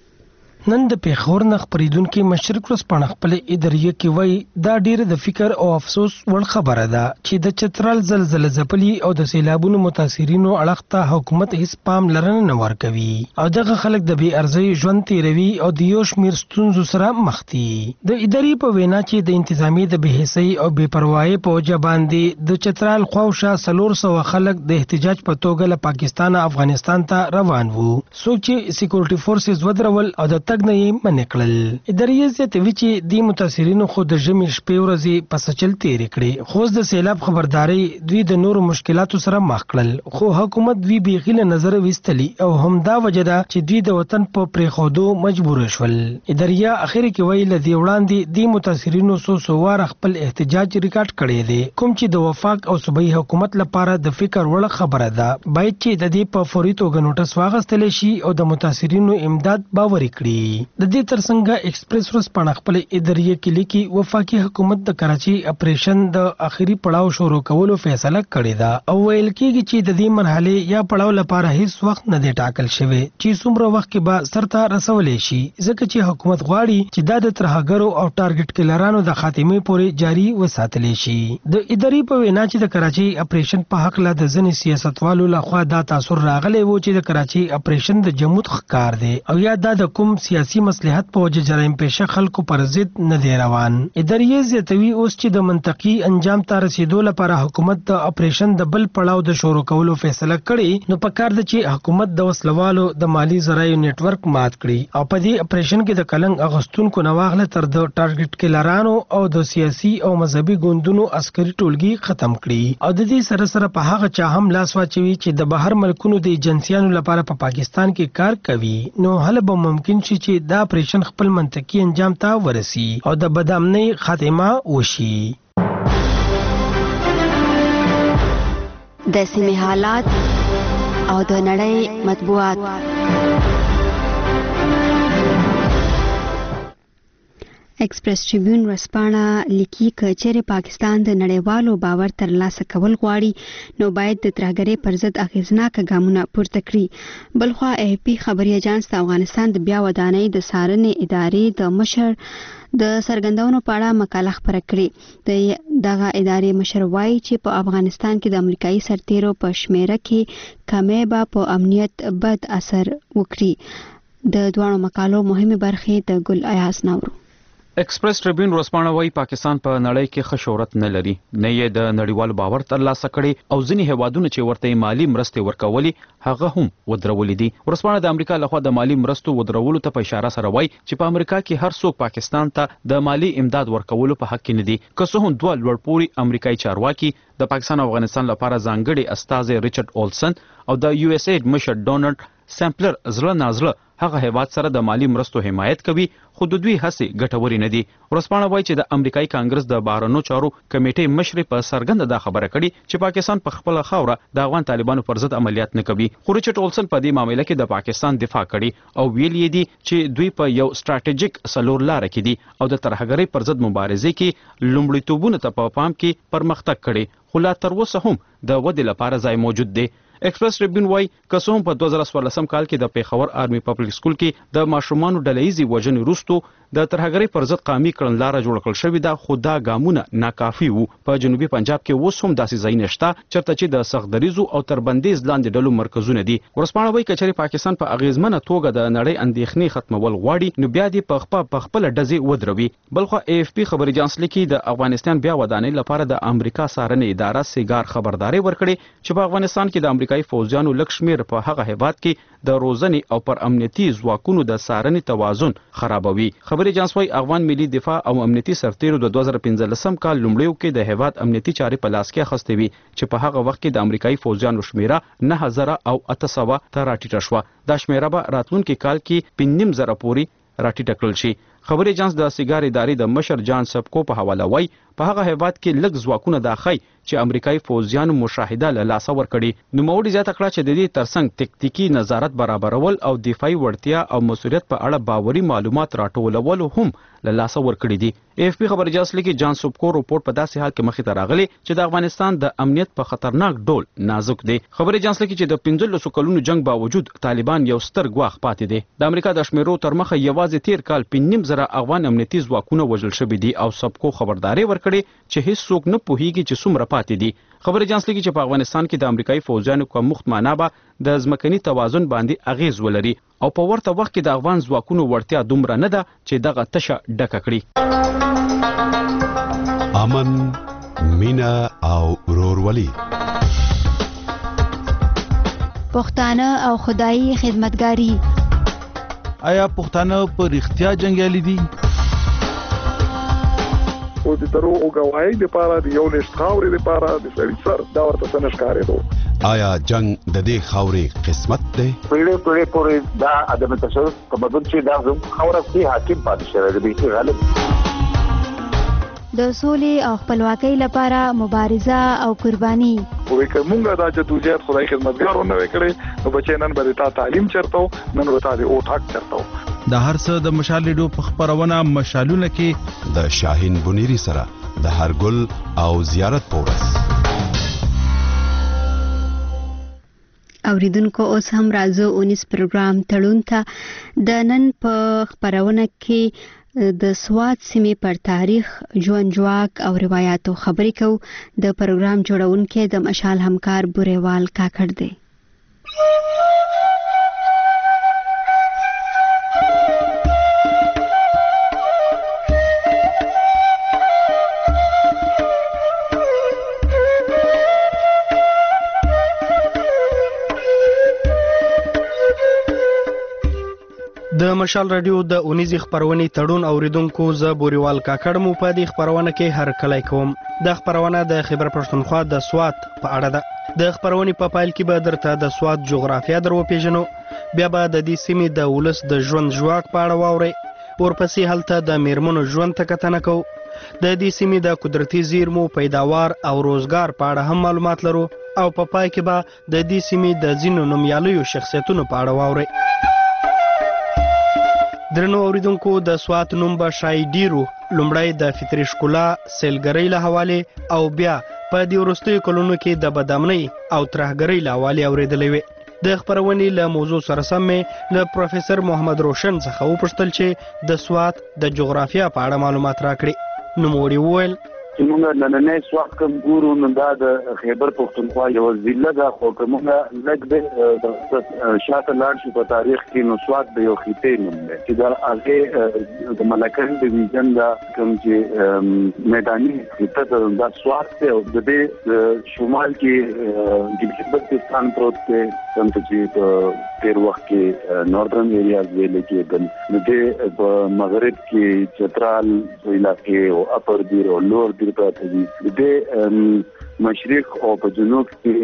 نن د پیښور نه خبرېدونکو مشرق ورځپاڼه خپل اداریه کې وایي دا ډیره د فکر او افسوس وړ خبره ده چې د چترال زلزلې ځپلي او د سیلابونو متاثرینو اړخ ته حکومت هیڅ پام لرنه نه ورکوي او دغه خلک د بې ارزۍ ژوند تیروي او د یو شمېر ستونزو سره مخ دي. د ادارې په وینا چې د انتظامی د بې حسۍ او بې پروايي په وجه باندې د چترال خواوشا 400 خلک د احتجاج په توګه له پاکستان افغانستان ته روان وو. څوک چې سکیورټي فورسز ودرول او د تګ نه یې منع کړل. ادارې زیاتوي چې د متاثرینو خو د ژمي شپې ورځې په سچل تېرې کړې خو د سیلاب خبرداري دوی د نورو مشکلاتو سره مخ کړل خو حکومت دوی بېخي له نظره ویستلي او همدا وجه ده چې دوی د وطن په پرېښودو مجبور شول. ادارې اخر کې وایي له دې وړاندې د متاثرینو څو واره خپل احتجاج ریکارډ کړی دی کوم چې د وفاق او صوبایي حکومت لپاره د فکر وړ خبره ده. باید چې د دې په فوري توګه نوټس واخیستل شي او د متاثرینو امداد باوري کړي. د دې ترڅنګ ایکسپریس ورځپاڼه خپل اداریه کې لیکي وفاقي حکومت د کراچي اپریشن د اخري پړاو شروع کولو فیصله کړې ده او ویل کېږي چې د دې مرحله یا پړاو لپاره هیڅ وخت نه دی ټاکل شوی چې څومره وخت کې به سرته رسولې شي ځکه چې حکومت غواړي چې دا د ترهګرو او ټارګټ کلرانو د خاتمې پورې جاري وساتل شي. د ادارې په وینا چې د کراچي اپریشن په حق له د ځینې سیاستوالو لخوا دا تاثر راغلی و چې د کراچي اپریشن د جمود ښکار دی او یا دا د کوم سیاسي مصلحت په وجه جرایم پیشه خلکو پر ضد نه دی روان. ادارې زیاتوي اوس چې د منطقي انجام ته رسیدو لپاره حکومت د اپریشن د بل پړاو د شروع کولو فیصله کړې نو پکار ده چې حکومت د وسلوالو د مالی ذرایعو نیټورک مات کړي او په دې اپریشن کې د کلنګ اغوستونکو نه واخله تر د ټارګټ کلرانو او د سیاسي او مذهبي ګوندونو عسکري ټولګي ختم کړي او د دې سره سره په هغه چا هم لاس واچوي چې د بهر ملکونو د ایجنسیانو لپاره په پاکستان کې کار کوي نو هله به ممکن شي چې دا اپریشن خپل منطقي انجام ته ورسي او د بدامنۍ خاتمه وشي. د سیمې حالات او د نړۍ مطبوعات. ایکسپریس ټریبیون ورځپاڼه لیکي چې چیرې پاکستان د نړیوالو باور ترلاسه کول غواړي نو باید د ترهګرۍ پر ضد اغیزناک ګامونه پورته کړي. بلخوا AFP خبري اژانس د افغانستان د بیا ودانۍ د څارنې ادارې د مشر د سرګندونو په اړه مقاله خپره کړې. دغه ادارې مشر وایي چې په افغانستان کې د امریکایي سرتیرو په شمیره کې کمی به په امنیت بد اثر وکړي. د دوه مقالو مهمه برخې د ګل ایاز نورو. ایکسپریس ټریبیون ورځپاڼه وايي پاکستان په نړۍ کې ښه شهرت نه لري، نه یې د نړیوال باور ترلاسه کړي او ځینې هیوادونه چې ورته مالی مرستې ورکولې هغه هم ودرولې دي. ورځپاڼه د امریکا لخوا د مالی مرستو ودرولو ته په اشاره سره وايي چې په امریکا کې هر څوک پاکستان ته د مالی امداد ورکولو په حق کې نه دي. که څه هم دوه لوړپوړي امریکایي چارواکي د پاکستان او افغانستان لپاره ځانګړي استازي ریچارډ اولسن او د USAID مشر ډونالد سامپلر زړه نازړه هغه هیواد سره د مالی مرستو حمایت کوي، خو د دوی هڅې ګټورې نه دي. ورځپاڼه وایي چې د امریکایي کانګرس د بهرنیو چارو کمیټې مشر په څرګنده دا خبره کړې چې پاکستان په خپل خاوره د افغان طالبانو پر ضد عملیات نه کوي. خو ریچارډ اولسن په دې معاملې کې د پاکستان دفاع کړي او ویل یې دي چې دوی په یو سټریټیجیک څلور لار کې دي او د ترهګرۍ پر ضد مبارزې کې لومړیتوبونه ته په پام کې پرمختګ کړي، خو لا تر اوسه هم د ودې لپاره ځای موجود دی. ایکسپریس ټریبیون وايي که څه هم په 2014 کال کې د پیښور آرمي پبلک سکول کې د ماشومانو ډلهیزې وژنې وروسته د ترهګرۍ پر ضد قومي کړنلاره جوړ کړل شوې ده، خو دا ګامونه ناکافي وو. په جنوبي پنجاب کې اوس هم داسې ځایونه شته چېرته چې د سخت دریزو او تر بندیز لاندې ډلو مرکزونه دي. ورځپاڼه وايي که چېرې پاکستان په اغیزمنه توګه د نړۍ اندېښنې ختمول غواړي نو بیا دې په خپله ډزې ودروي. بلخوا AFP خبري اژانس لیکي د افغانستان بیا ودانۍ لپاره د امریکا څارنې اداره سیګار خبرداري ورکړې چې په افغانستان کې د امریکایي فوجیانو لږ شمېر په هغه هیواد کې د روزنې او پر امنیتي ځواکونو د څارنې توازن خرابوي. خبري اژانس وايي افغان ملي دفاع او امنیتي سرتیرو د 2015 کال لومړیو کې د هیواد امنیتي چارې په لاس کې اخیستې وي چې په هغه وخت کې د امریکایي فوجیانو شمیره 9800 ته راټیټه شوه. دا شمیره به راتلونکي کال کې 5000 پورې راټیټه کړل شي. خبري اژانس د سیګار ادارې د مشر جان سبکو په حواله وايي په هغه هیواد کې لږ ځواکونه داخلي چې امریکایي فوجیانو مشاهده له لاسه ورکړي. نوموړي زیاته کړه چې د دې ترڅنګ تکتیکي نظارت برابرول او دفاعي وړتیا او مسؤلیت په اړه باوري معلومات راټولول هم له لاسه ورکړي دي. AFP خبر اژانس لیکي جان سبکو رپورټ په داسې حال کې مخې ته راغلی چې د افغانستان د امنیت په خطرناک ډول نازک دی. خبر اژانس لیکي چې د 15 کلونو جنگ باوجود طالبان یو ستر ګواښ پاتې دي. د امریکا د شمیرو تر مخه یوازې تیر کال 5000 افغان امنیتي ځواکونه وژل شوي دي او سبکو خبرداري ورکړي چې هیڅ څوک نه پوهیږي چې څومره پاتې دي. خبر اژانس لیکي چې په افغانستان کې د امریکایي فوجیانو کمښت معنا به د ځمکني توازن باندې اغیز ولري او په ورته وخت کې د افغان ځواکونو وړتیا دومره نه ده چې دغه تشه ډکه کړي. امن، مینا او ورورولي، پښتانه او خدایي خدمتګاری. آیا پښتانه په رښتیا جنګیالي دي؟ او د دروغ غواړي د پاره د یو لښت خاورې د پاره د سړي سر دا ورته څنګه ښکارېدو. آیا جنگ د دې خاورې قسمت دی؟ پیړې پورې دا ادم تشدد تمدن چې دا زموږ خاوره کې حاکم پاتې شوی دی به غالب. د سولې او خپلواکۍ لپاره مبارزه او قرباني. وې کومه دا جدوجہد خدای خدمتګارونه وکړي نو بچی نن به تا تعلیم چرته نن به تا د اوټ حق چرته. د هر څه د مشال لیدو په خبرونه مشالونه کې د شاهین بنيري سره د هرګل او زیارت پورس. اوریدونکو اوس هم راځو 19 پروګرام تړون ته. د نن په خبرونه کې د سوات سیمې پر تاریخ، ژوند جواک او روایتو خبرې کوو. د پروګرام جوړونکي د مشال همکار بوریوال کاکړ دی. د مشال رادیو د اونیزي خبرونې تړون اوریدونکو زه بوریوال کاکړ مو په دې خبرونه کې هر کله کوم. د خبرونه د خیبر پښتونخوا د سوات په اړه ده. د خبرونې په پایل کې به درته د سوات جغرافیه درو پیژنو، بیا به د دې سیمې د ولس د ژوند ژواک په اړه واورئ، ورپسې هلته د میرمنو ژوند ته کتنه کوو. د دې سیمې د قدرتي زیرمو، پیداوار او روزګار په اړه هم معلومات لرو. او په پای کې به د دې سیمې د ځینو نومیالیو شخصیتونو په اړه واورئ. درنو اوریدونکو د سوات نوم به شای ډیرو لومړی د فطري ښکلا سیلګرۍ له حوالې او بیا په دې وروستیو کلونو کې د بدامنۍ او ترهګرۍ له حوالې اورېدلی وې. د خپرونې له موضوع سره سم مې له پروفیسر محمد روشن څخه وپوښتل چې د سوات د جغرافیا په اړه معلومات راکړي. نوموړي وویل چې موږ نننی سوات کوم ګورو نو دا د خیبر پښتونخوا یوه ضلع ده، خو که موږ لږ د شاته لاړ شو په تاریخ کې نو سوات د یو خطې نوم دی چې د هغې د ملکن ډویژن دا کوم چې میداني خطه ده دا سوات دی او د دې شمال کې ګلګت بلتستان پروت دی کوم چې په تیر وخت کې ناردرن ایریاز ویل کېدل. نو دې په مغرب کې چترال علاقې او اپر دیر او لور دیر پراته دي. د مشرق او په جنوب کې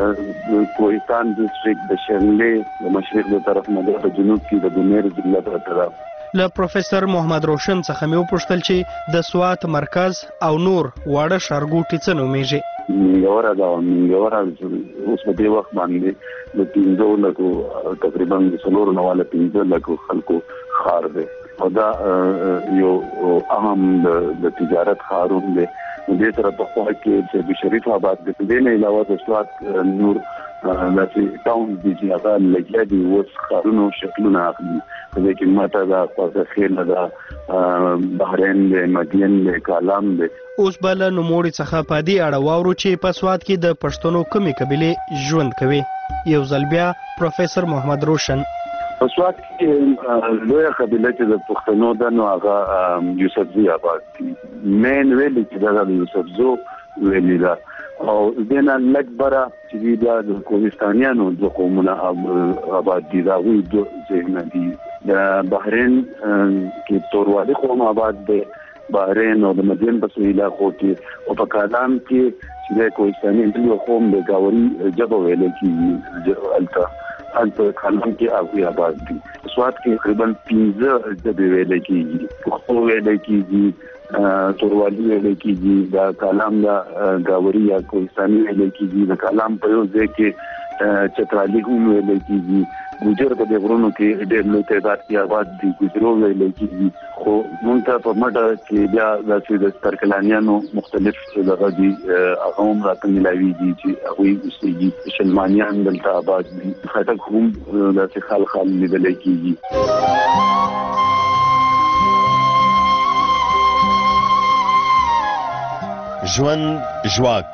کوهستان ډسټریکټ د شنګلې د مشرق له طرف نه په جنوب کې د بونیر ضلع پراته ده. له پروفیسر محمد روشن څخه مې وپوښتل چې د سوات مرکز او نور واړه ښارګوټي څه نومیږي. منګوره ده او منګوره اوس په دې وخت باندې د 15 لکو تقریبا د 15 لکو خلکو ښار دی او دا یو اهم د تجارت ښارونه دی. دې سره په خوا کې چې شریف آباد د دې نه علاوه د سوات نور داسې ټاون دي چې هغه لګیا دي اوس ښارونو شکلونه اخلي. په دې کې ماته دا خوځښت ده بحرین دی مدین دی کالام دی. اوس به له نوموړي څخه په دې اړه واورو چې په سوات کې د پښتنو کومې قبیلې ژوند کوي. یو ځل بیا پروفیسر محمد روشن په سوات کې لویه قبیله چې د پښتنو ده نو هغه یوسفزي آباد دي. مین ویلي چې دا د یوسفزو ویلي ده او دې نه لږ بره چې دا د کوهستانیانو د قومونه آباد دي دا هغوی ځایونه دي. د بحرین کې توروالي قوم آباد دی بحرین او د مدین په علاقو کې او په کالام کې چې د کوهستاني یو قوم د گاوري ژبه ویل کېږي هلته کالام کې هغوی آباد دي. سوات کې تقریبا 15 ژبې ویل کېږي، پښتو ویل کېږي، توروالي ویل کېږي، د کالام د گاوري یا کوهستاني ویل کېږي، د کالام په یو ځای کې چترالي هم ویل کېږي. ګوجر په دې غرونو کې ډېر لوی تعداد کې آباد دي، ګوجرو ویل کېږي. خو موږ ته په مټه کې بیا داسې د سترکلانیانو مختلف دغه دي هغه هم راته میلاویږي چې هغوی اوسېږي. شلمانیان دلته آباد دي، خټک هم داسې خال لیدلی کېږي. ژوند ژواک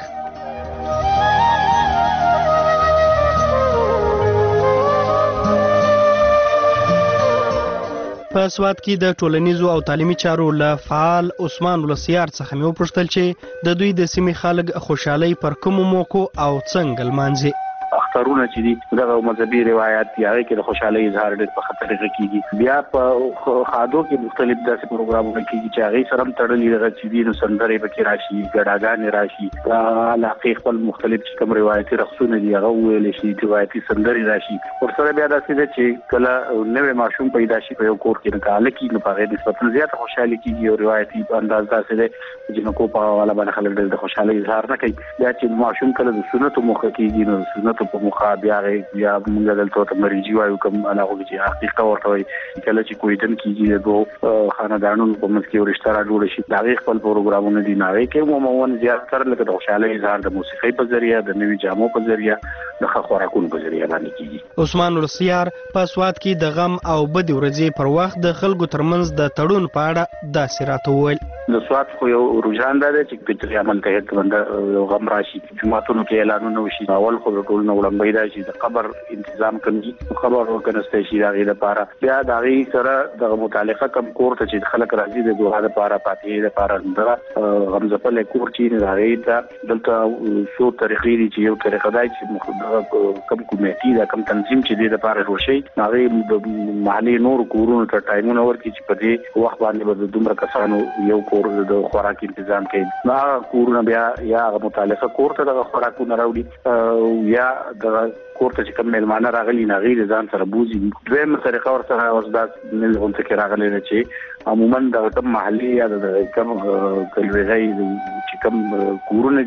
په سوات کې د ټولنیزو او تعلیمي چارو له فعال عثمان ولسیار څخه مې وپوښتل چې د دوی د سیمې خلک خوشحالۍ پر کومو موقعو او څنګه لمانځي. اخترونه چې دي دغه مذهبي روایت دي هغه کې د خوشحالۍ اظهار ډېر په ښه طریقه کېږي. بیا په خادو کې مختلف داسې پروګرامونه کېږي چې هغې سره هم تړلي دغه چې دي نو سندرې پکې راشي، ګډاګانې راشي، علاقې خپل مختلف چې کوم روایتي رقصونه دي هغه وویلی شي، روایتي سندرې راشي. ورسره بیا داسې ده چې کله نوی ماشوم پیدا شي په یو کور کې نو که هلک وي نو په هغې نسبتا زیاته خوشحالي کېږي او روایتي انداز داسې دی چې جنکو په حواله باندې خلک ډېر د خوشحالۍ اظهار نه کوي. بیا چې ماشوم کله د سنتو موخه کېږي نو د سنتو په موخه بیا موږ دلته ورته مریجي وایو کوم علاقو کې چې حقیقه ورته وایي. کله چې کویدن کېږي د دوو خاندانونو په منځ کې یو رشته راجوړه شي د هغې خپل پروګرامونه دي نو هغې کې عموما زیاتره لکه د خوشحالۍ اظهار د موسیقۍ په ذریعه د نوي جامو په ذریعه د ښه خوراکونو په ذریعه باندې کېږي. عثمان ولسیار په سوات کې د غم او بدې ورځې پر وخت د خلکو ترمنځ د تړون په اړه داسې راته وویل. د سوات خو یو رجحان دا دی چې فطري عمل ته یو غم راشي، جوماتونو کې اعلانونه وشي. اول خو د ټولو نه وړاندې دا شي د قبر انتظام کوي، خبر ورکنسته شي د هغې لپاره. بیا د هغې سره دغه متعلقه کم کور ته چې خلک راځي د دعا لپاره فاتحې لپاره دغه غمځپلی کور چې د هغې ته دلته څو طریقې دي چې یو طریقه دا چې کم کمیټي دا کم تنظیم چې دې لپاره جوړ شي هغې د محلي نورو کورونو ته ټایمونه ورکړي چې په دې وخت باندې به د دومره کسانو یو کور د خوراک تنظیم کوي. نو هغه کورونه بیا یا هغه متعلقه کور ته دغه خوراکونه راوړي یا دغه کور ته چې کوم میلمانه راغلي نو هغې د ځان سره بوځي. دویمه طریقه ورسره اوس دا نل غونډه کې راغلی ده چې عموما دغه کم محلي یا د کم کلوغۍ چې کم کورونه دي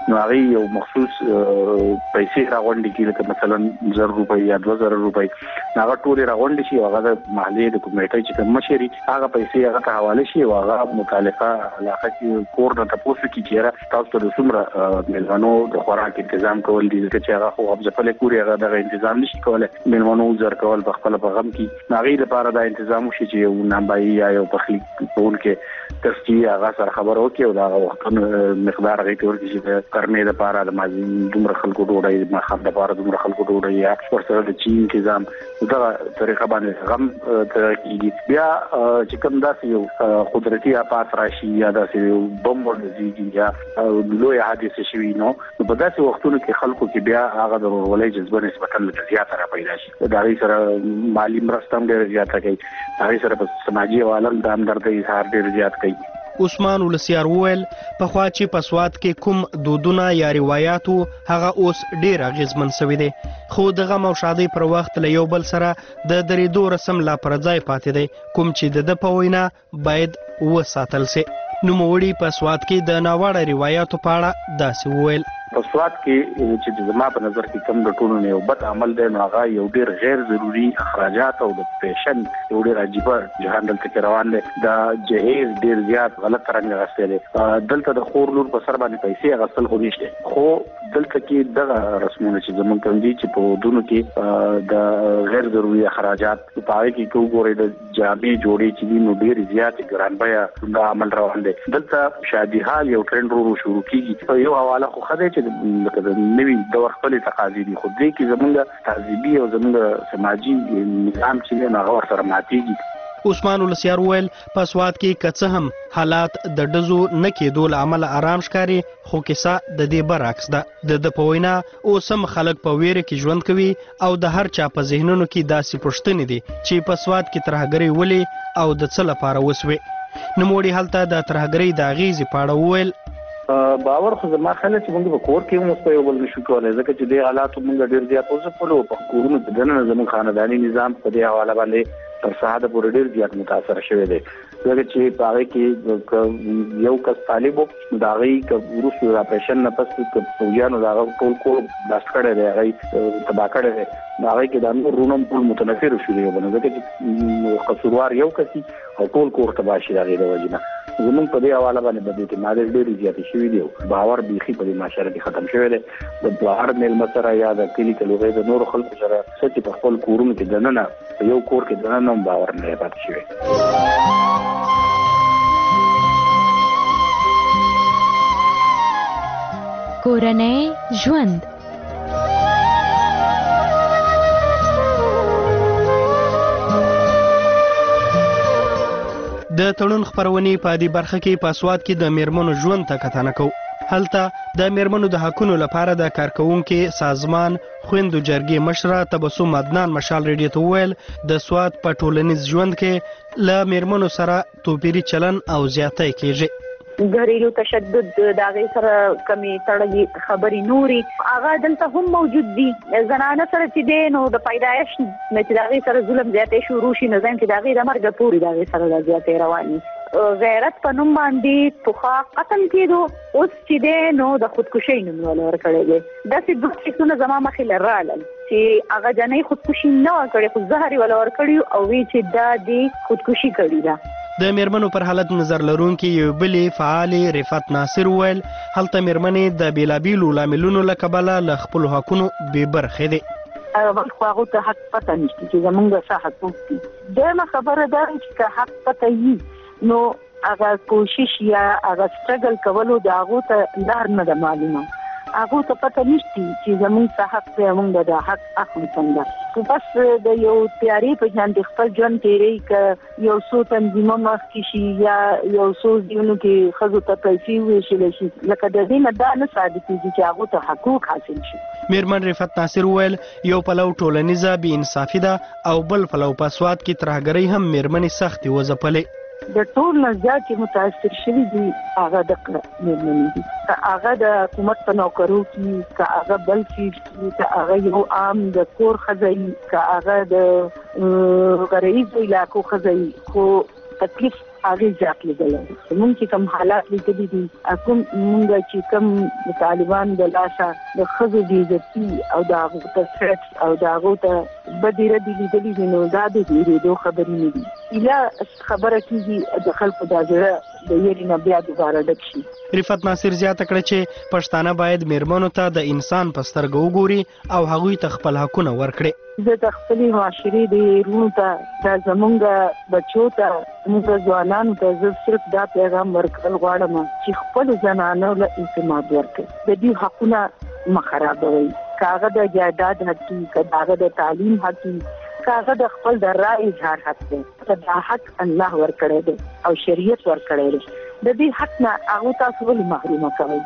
نو هغه یو مخصوص پیسې راغونډي کی لکه مثلا 1000 روپۍ یا 2000 روپۍ هغه ټول راغونډي شي هغه د محلي د کمیټې چې کوم مشري هغه پیسې هغه ته حواله شي او هغه متعلقه علاقه کې کور نه تاسو کې چیرې تاسو ته څومره ملمنو د خوراک تنظیم کول دي چې هغه خو ځپلې کوري هغه د تنظیم نشي کولای ملمنو زر کول په خپل پیغام کې ناغي لپاره د تنظیم شي چې یو نامبای یا یو تخلیق کول کې ترڅو هغه سره خبرو کې او دا وخت مقدار غي تور چې کرنے د پاره د مازی دومره خلکو ډوډۍ ما خد د پاره دومره خلکو ډوډۍ یا ورسره د چین تنظیم دا طریقه باندې غم ترکیږي بیا چې کوم داسې یو قدرتي اپات راشي یا داسې یو بم ورځي یا لوی حادثه شوي نو په داسې وختونو کې خلکو کې بیا هغه د ولې جذبه نسبتا زیاته را پیدا شي دا غي سره مالی مرسته هم ډېر زیاته کوي هغه سره په سماجی عوالم د همدردۍ اظهار ډېر زیات کوي. عثمان ولسیار وویل پخوا چې په سوات کې کوم دودونه یا روایتو هغه اوس ډېر اغیزمن شوي دي خو د غم او شادۍ پر وخت له یو بل سره د درېدو رسم لا پر ځای پاتې دی کوم چې د په وینا باید وساتل شي. نوموړي په سوات کې د ناوړه روایتو په اړه داسې وویل په سوات کې چې زما په نظر کې کم د ټولو نه یو بد عمل دی نو هغه یو ډېر غیر ضروري اخراجات او د پیشن یو ډېر عجیب جهان دلته روان دی دا جهیز ډېر زیات غلط رنګ غسته دی دلته د خور لور په سر باندې پیسې غسل خو نشته خو دلته کې دغه رسمونه چې زمونږ کوم دي چې په ودونو کې د غیر ضروري اخراجات په پاره کې کوګوري د جامې جوړې چې دي نو ډېر زیات ګران بیا دا عمل روان دی دلته شادي حال یو ټرند شروع کیږي یو حواله خو خدای چې لکه د نوي دور خپل تقاضې دي خو دې کې زمونږ تهذیبي او زمونږ سماجي نظام چې نه هغه سره ماتېږي. عثمان ولسیار وویل په سوات کې که څه هم حالات د ډزو نه کېدو له امله آرام ښکاري خو کیسه د دې برعکس ده د په وینا اوس هم خلک په ویره کې ژوند کوي او د هر چا په ذهنونو کې داسې پوښتنې دي چې په سوات کې ترهګرۍ ولې او د څه لپاره وسوې. نوموړي هلته د ترهګرۍ د اغیزې په اړه وویل باور خو زما خلک چې موږ په کور کې هم اوس یو بل نشو کولای ځکه چې د حالاتو موږ ډېر زیات وځپلو په کورونو د دننه زموږ خانداني نظام په دې حواله باندې تر ساده پورې ډېر زیات متاثر شوی دی ځکه چې په هغه کې یو کس طالب د هغې وروسته د اپریشن نه پس فوجیانو د هغه ټول کور بلاست کړی دی هغې تباه کړی دی د هغې کې د نور وروڼه هم ټول متنفر شولي ځکه چې قصوروار یو کس او ټول کور تباه شي د هغې د وجې نه زمونږ په دې حواله باندې بد اعتمادي ډېرې زیاتې شوي دي او باور بیخي په دې معاشره کې ختم شوی دی د بهر میلمه سره یا د کلي کلوغې د نورو خلکو سره څه چې په خپل کورونو کې دننه په یو کور کې دننه هم باور نه پاتې شوی. کورنۍ ژوند د تړون خبرونې په دې برخه کې په سوات کې د میرمنو ژوند ته کتنه کوو. هلته د میرمنو د حقونو لپاره د کارکونکو سازمان خويندو جرګې مشره تبسم عدنان مشال ریډیو ته وویل د سوات په ټولنیز ژوند کې له میرمنو سره توپیري چلن او زیاتی کیږي. घरेलू تشدد د هغې سره کمې تړلې خبرې نورې هغه دلته هم موجود دي زنانه سره چې دی نو د پیدایش نه چې د هغې سره ظلم زیاتی شروع شي نو ځان چې د هغې د مرګه پورې د هغې سره د زیاتی رواني غیرت په نوم باندې پخوا قتل کېدو اوس چې دی نو د خودکشۍ نوم یې ورکړی دی داسې دوه کیسونه زما مخې له رالل چې هغه جنۍ خودکشي نه وه کړې خو زهر یې وله ورکړي او وی چې دا دې خودکشي کړې ده. د میرمنو پر حالت نظر لرونکي یو بلې فعالې رفعت ناصر وویل هلته میرمنې د بېلابېلو لاملونو له کبله له خپلو حقونو بې برخې دي. اول خو هغو ته حق پته نشته چې زمونږ څه حقوق دي. دویمه خبره دا چې که حق پته وي نو هغه کوشش یا هغه سټرګل کولو د هغو ته لار نه ده معلومه هغو ته پته نشته چې زمونږ څه حق دی موږ د حق اخلو څنګه خو بس د یو تیارې په شان د خپل ژوند تېروي که یو څو تنظیمه مخکې شي یا یو څو ځایونو کې ښځو ته پیسې وویشلی شي لکه د دې نه دا نه ثابتېږي چې هغو ته حقوق حاصل شي. میرمن رفعت ناصر وویل یو پلو ټولنیزه بې انصافي ده او بل پلو په سوات کې ترهګرۍ هم میرمنې سختې وځپلې. د ټول نه زیات چې متاثر شوي دي هغه د میرمنې دي که هغه د حکومت په نوکرو کې که هغه بل څیز کې که هغه یو عام د کور ښځه وي که هغه د غرایزو علاقو ښځه وي خو تکلیف هغه ځات لیدل موږ چې کوم حالات لیدلي دي کوم موږ چې کوم طالبان د لاسه د خزو بې عزتي او د هغو ته ثریټس او د هغو ته بدې ردې لیدلي دي نو دا د هېرېدو خبرې نه دي ایله خبره کېږي د خلکو دا زړه د یېرې نه بیا دوباره ډک شي. رفعت ناصر زیاته کړه چې پښتانه باید میرمنو ته د انسان په سترګه وګوري او هغوی ته خپل حقونه ورکړي. زه د خپلې معاشرې د رونو ته دا زمونږ بچو ته زمونږ ځوانانو ته زه صرف دا پیغام ورکړل غواړم چې خپلو زنانو له اعتماد ورکړي د دوی حقونه مه خرابوئ که هغه د جایداد حق وي که د هغه د تعلیم حق وي که هغه د خپل د رایې اظهار حق دی که دا حق الله ورکړی دی او شریعت ورکړی دی د دې حق نه هغو تاسو ولې محرومه کوئ.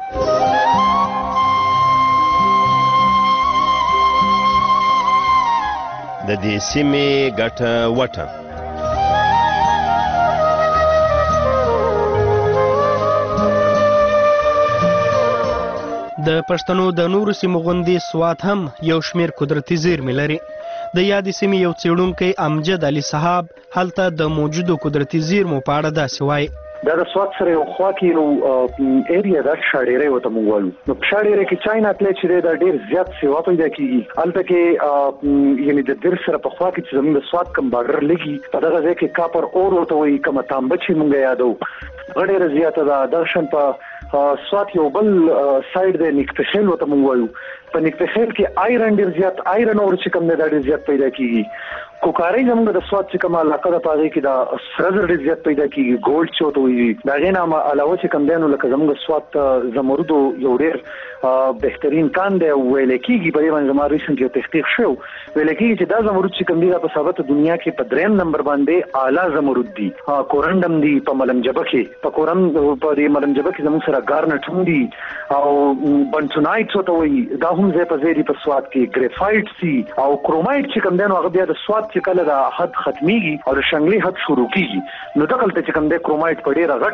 د دې سیمې ګټه وټه د پښتنو د نورو سیمو غوندې سوات هم یو شمیر قدرتي زیرمې لري. د یادې سیمې یو څېړونکی امجد علي صاحب هلته د موجودو قدرتي زیرمو په اړه داسې وایي. دا د سوات سره یو خوا کې نو ایریا دا شاډېری ورته موږ وایو. نو په شاډېری کې چاینا پلی چې دی دا ډېر زیات سیوا پیدا کېږي. هلته کې یعنې د دیر سره په خوا کې چې زموږ د سوات کوم باډر لګي په دغه ځای کې کاپر اور ورته وایي کومه تانبه چې موږ یادو هغه ډېره زیاته ده. دغه شان په سوات یو بل سایډ دی نیکتخیل ورته موږ وایو. په نیکتخیل کې آیرن ډېر زیات آیرن اور چې کوم دی دا ډېر زیات پیدا کېږي. کوکارۍ زموږ د سوات چې کومه علاقه ده په هغې کې دا سره زر ډېر زیات پیدا کېږي. ګولډ چې ورته وایي د هغې نه علاوه چې کوم دی نو لکه زموږ سوات زمرودو یو ډېر بهترین کان دی ویلی کېږي. په دې باندې زما ریسنټ یو تحقیق شوی ویلی کېږي چې دا زمرود چې کوم دی دا په ثابته دنیا کې په 3 نمبر باندې اعلی زمرود دي. کورنډم دي په ملمجبه کې په دې ملمجبه کې زموږ سره ګارنټ دي او بنټونایټ ورته وایي دا هم ځای په ځای دي په سوات کې. ګریفایټ دي او کرومایټ چې کوم دی نو هغه بیا د سوات چې کله د حد ختمیږي او د شنګلي حد شروع کیږي نو دغلته چې کوم دی کرومایټ په ډېره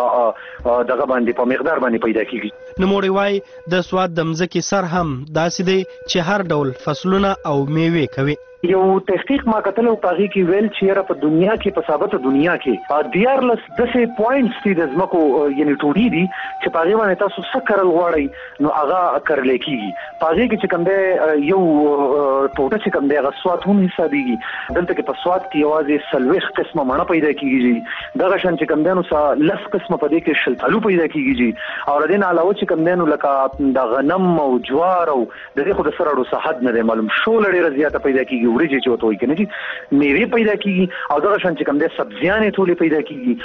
غټه دغه باندې په مقدار باندې پیدا کیږي. نوموړی وایي د سوات د مځکې سر هم داسې دی چې هر ډول فصلونه او میوې کوي. یو تحقیق ما کتلو په هغې کې ویل چې یاره په دنیا کې په ثابته دنیا کې 14 داسې پوینټس دي د ځمکو یعنې ټوټې دي چې په هغې باندې تاسو څه کرل غواړئ نو هغه کرلی کېږي. په هغې کې چې کوم دی یو ټوټه چې کوم دی هغه سوات هم حسابېږي. دلته کې په سوات کې یوازې 40 قسمه مڼه پیدا کېږي. دغه شان چې کوم دی نو 10 قسمه په دې کې شلتالو پیدا کېږي او د دې نه علاوه چې کوم دی نو لکه د غنم او جوار او د دې خو د سره اړو څه حد نه دی معلوم. شوله ډېره زیاته پیدا کېږي وریجې چې ورته وایي که نه چې میوې پیدا کېږي او دغه شان چې کوم دی سبزیانې ټولې پیدا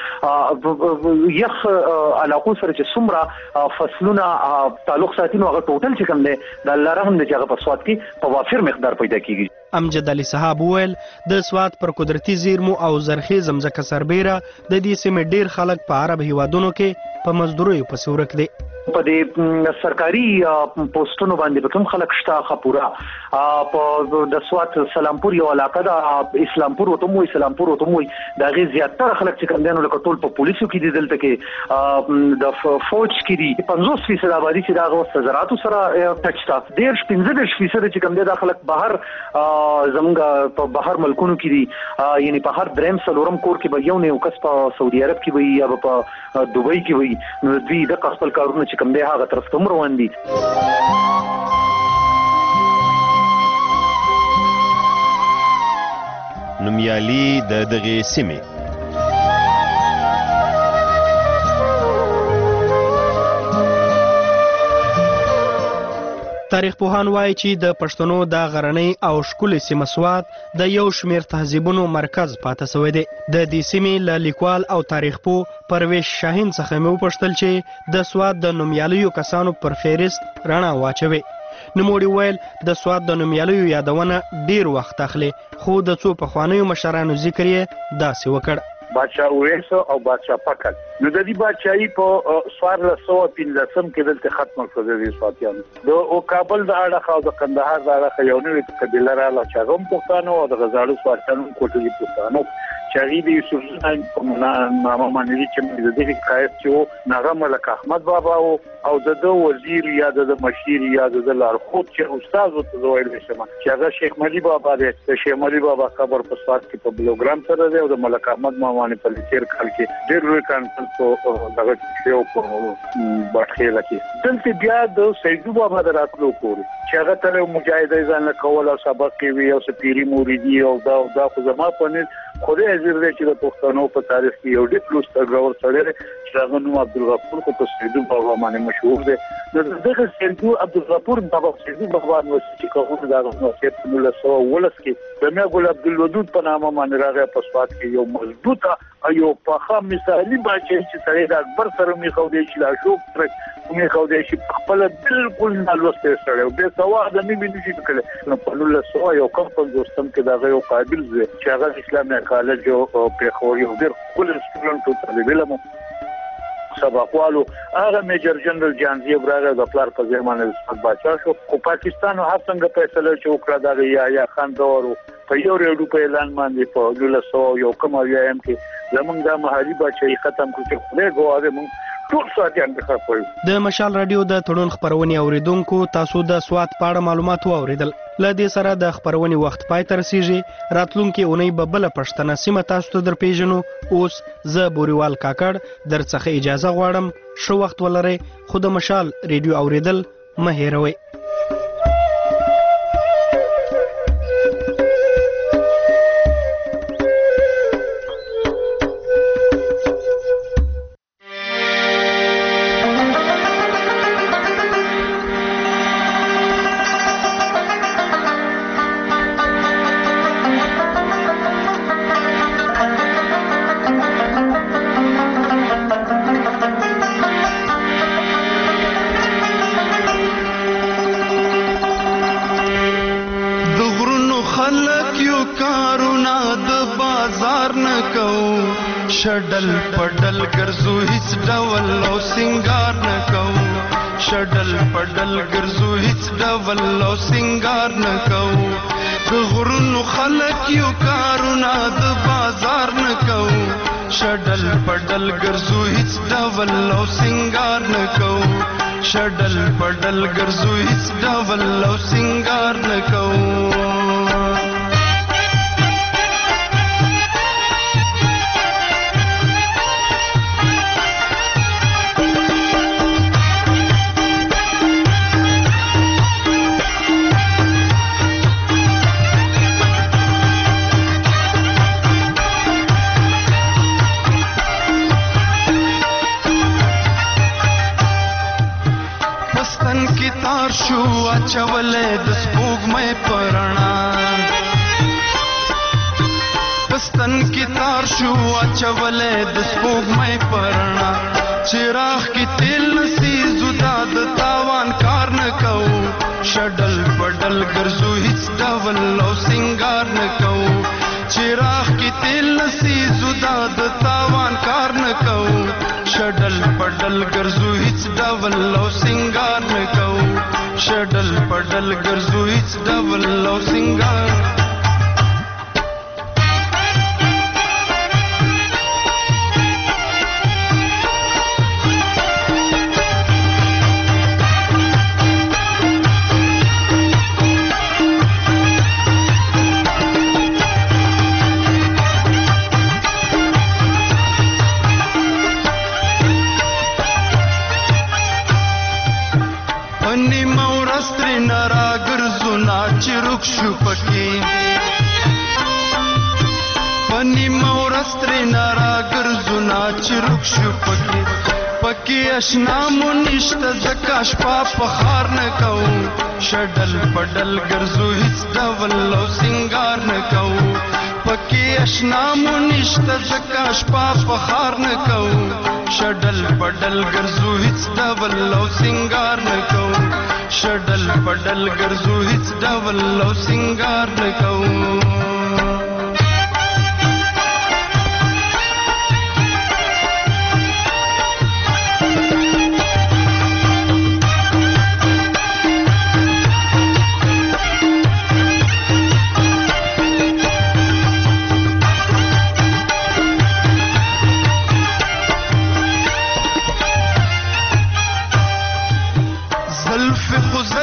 کېږي. یخ علاقو سره چې څومره فصلونه تعلق ساتي نو هغه ټوټل چې کوم دی د الله رحم دی چې هغه په سوات کې په وافر مقدار پیدا کېږي. امجد علي صاحب وویل د سوات پر قدرتي زیرمو او زرخیزه مځکه سربیره د دې سیمې ډېر خلک په عرب هیوادونو کې په مزدوریو پسې ورک دي. په دې سرکاري پوسټونو باندې به کوم خلک شته خپورا په د سوات سلامپور یو علاقه ده اسلامپور وته مو اسلامپور وته مو دا غي زیاتره خلک چې کوم دینو لکه ټول په پولیسو کې دي دلته کې د فوج کې دي 50% آبادی چې دا غوښته زراعت سره ټچ تا 15% چې کوم دي دا خلک بهر زمونږ په بهر ملکونو کې دي یعنی په هر دریم سلورم کور کې به یو نه یو کس په سعودي عرب کې وي یا په دوبۍ کې وي نو دوی د خپل کارونه کوم دی هغه طرف ته روان دي. نومیالي د دغې سیمې تاریخ پوهان وایي چې د پښتنو د غرنۍ او ښکلې سیمه سوات د یو شمیر تهذیبونو مرکز پاتې شوی دی. د دې سیمې له لیکوال او تاریخ پوه پرویش شاهین څخه مې وپوښتل چې د سوات د نومیالیو کسانو پر فهرست رڼا واچوي. نوموړي ویل د سوات د نومیالیو یادونه ډیر وخت اخلي خو د څو پخوانیو مشرانو ذکر یې داسې وکړ. بادشاہ اویس او بادشاہ پکل نو د دې بادشاہي په 1415 کې دلته ختم کړل دي سواتیان د کابل د اړه او د کندهار د اړه یو نوې قبیله رااله چې هم پښتانه او د غزاړو سواتیانو کوټلي پښتانه چې هغه د یوسف نامه باندې چې د دې قائد چې نغه ملک احمد بابا او د وزیر یا د مشیر یا د لارښود چې استاد وته ویل شم چې هغه شیخ ملي بابا دی. شیخ ملي بابا خبر په سواد کې په بلوګرام سره دی او د ملک احمد مامانی په لچیر کال کې ډېر لوی کانفرنس په دغه یو په باټخیله کې دلته بیا د سیدو بابا دراتلو کور چې هغه ته مجاهدای ځان کول او سبق کوي او سپيري مریدي او دا خو زما په نس خدای عزیز دی چې د پښتنو په تاریخ کې یو ډېر لوی سترګور سره چې هغه نو عبدالغفور کو په سیدو بابا باندې مشهور دی. دغه سیدو عبدالغفور بابا سیدو بابا نو چې کومه دا نو چې په 1919 کې د میا ګل عبدالودود په نامه باندې راغی په سواد کې یو مضبوطه ایو په مثالي باچې چې سره د اکبر سره می خو دې چې اشوک تر می خو دې چې خپل بالکل نالوسته سره او به سواد مې بنشي کړل نو په 1900 یو کم په دوستم کې دا یو قابل دی چې هغه اسلامي کالج او په خو یو ډېر کول سټوډنټ طالب علم سبقوالو هغه میجر جنرال جانزی براغه د پلار په ځمانه د بادشاہ شو او پاکستان هر څنګه فیصله چې وکړه دا یا خان دورو په یو ریډو په اعلان باندې په 1900 یو کوم ایم کې زمونږ د محلي بادشاہي ختم کړ چې خپل غواړي مونږ ټول ساتيان به خپل د مشال رادیو د تړون خبرونې اوریدونکو تاسو د سواد پاړه معلومات واوریدل. ل دې سره د خبرونې وخت پای ته رسیږي. راتلونکي اونۍ به بل پښتنه سیمه تاسو ته در پیژنو. اوس زه بوریوال کاکړ در څخه اجازه غواړم. شو وخت ولرئ. خو د مشال ریډیو اوریدل مه هېروئ. شډل پډل ګرځو هیڅ ډول او سنگار نه کوو شډل پډل ګرځو هیڅ ډول او سنگار نه کوو د غرونو خلک یو کارونه د بازار نه کوو شډل پډل ګرځو هیڅ ډول او سنگار نه کوو شډل پډل ګرځو هیڅ ډول او سنگار نه کوو شو اچولې د سپوږمۍ پرانا پستن کی تار شو اچولې د سپوږمۍ پرانا چراغ کی تیل نسی زدا د تاوان کار نه کوو شډل پډل ګرځو هیڅ ډول او سنگار نه کوو چراغ کی تیل نسی زدا د تاوان کار نه کوو شډل پډل ګرځو هیڅ ډول او سنگار نه کوو شډل پډل ګرځو هیڅ ډول او سنگار شو پکې پنی مورستر نارا ګرځونا چرک شو پکې آشنا مون نشته زکه شپه په خار نه کوو شډل پډل ګرځو هیڅ ډول او سنگار نه کوو پکې آشنا مون نشته زکه شپه په خار نه کوو شډل پډل ګرځو هیڅ ډول او سنگار نه کوو شډل پډل ګرځو هیڅ ډول او سنگار نه کوو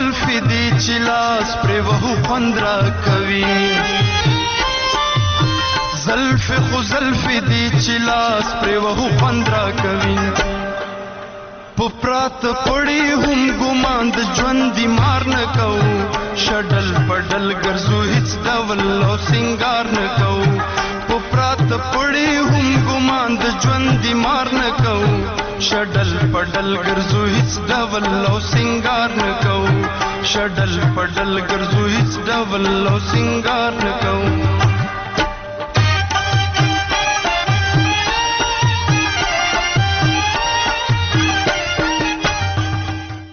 زلفې دي چې لاس پرې وهو خوند راکوي زلفې خو زلفې دي چې لاس پرې وهو خوند راکوي په پرات پړې هم ګمان د ژوند مار نه کوو شډل پډل ګرځو هیڅ ډول او سنگار نه کوو په پرات پړې هم ګمان د ژوند مار نه کوو شډل پډل ګرځو هیڅ ډول او سنگار نه کوو شډل پډل ګرځو هیڅ ډول او سنگار نه کوو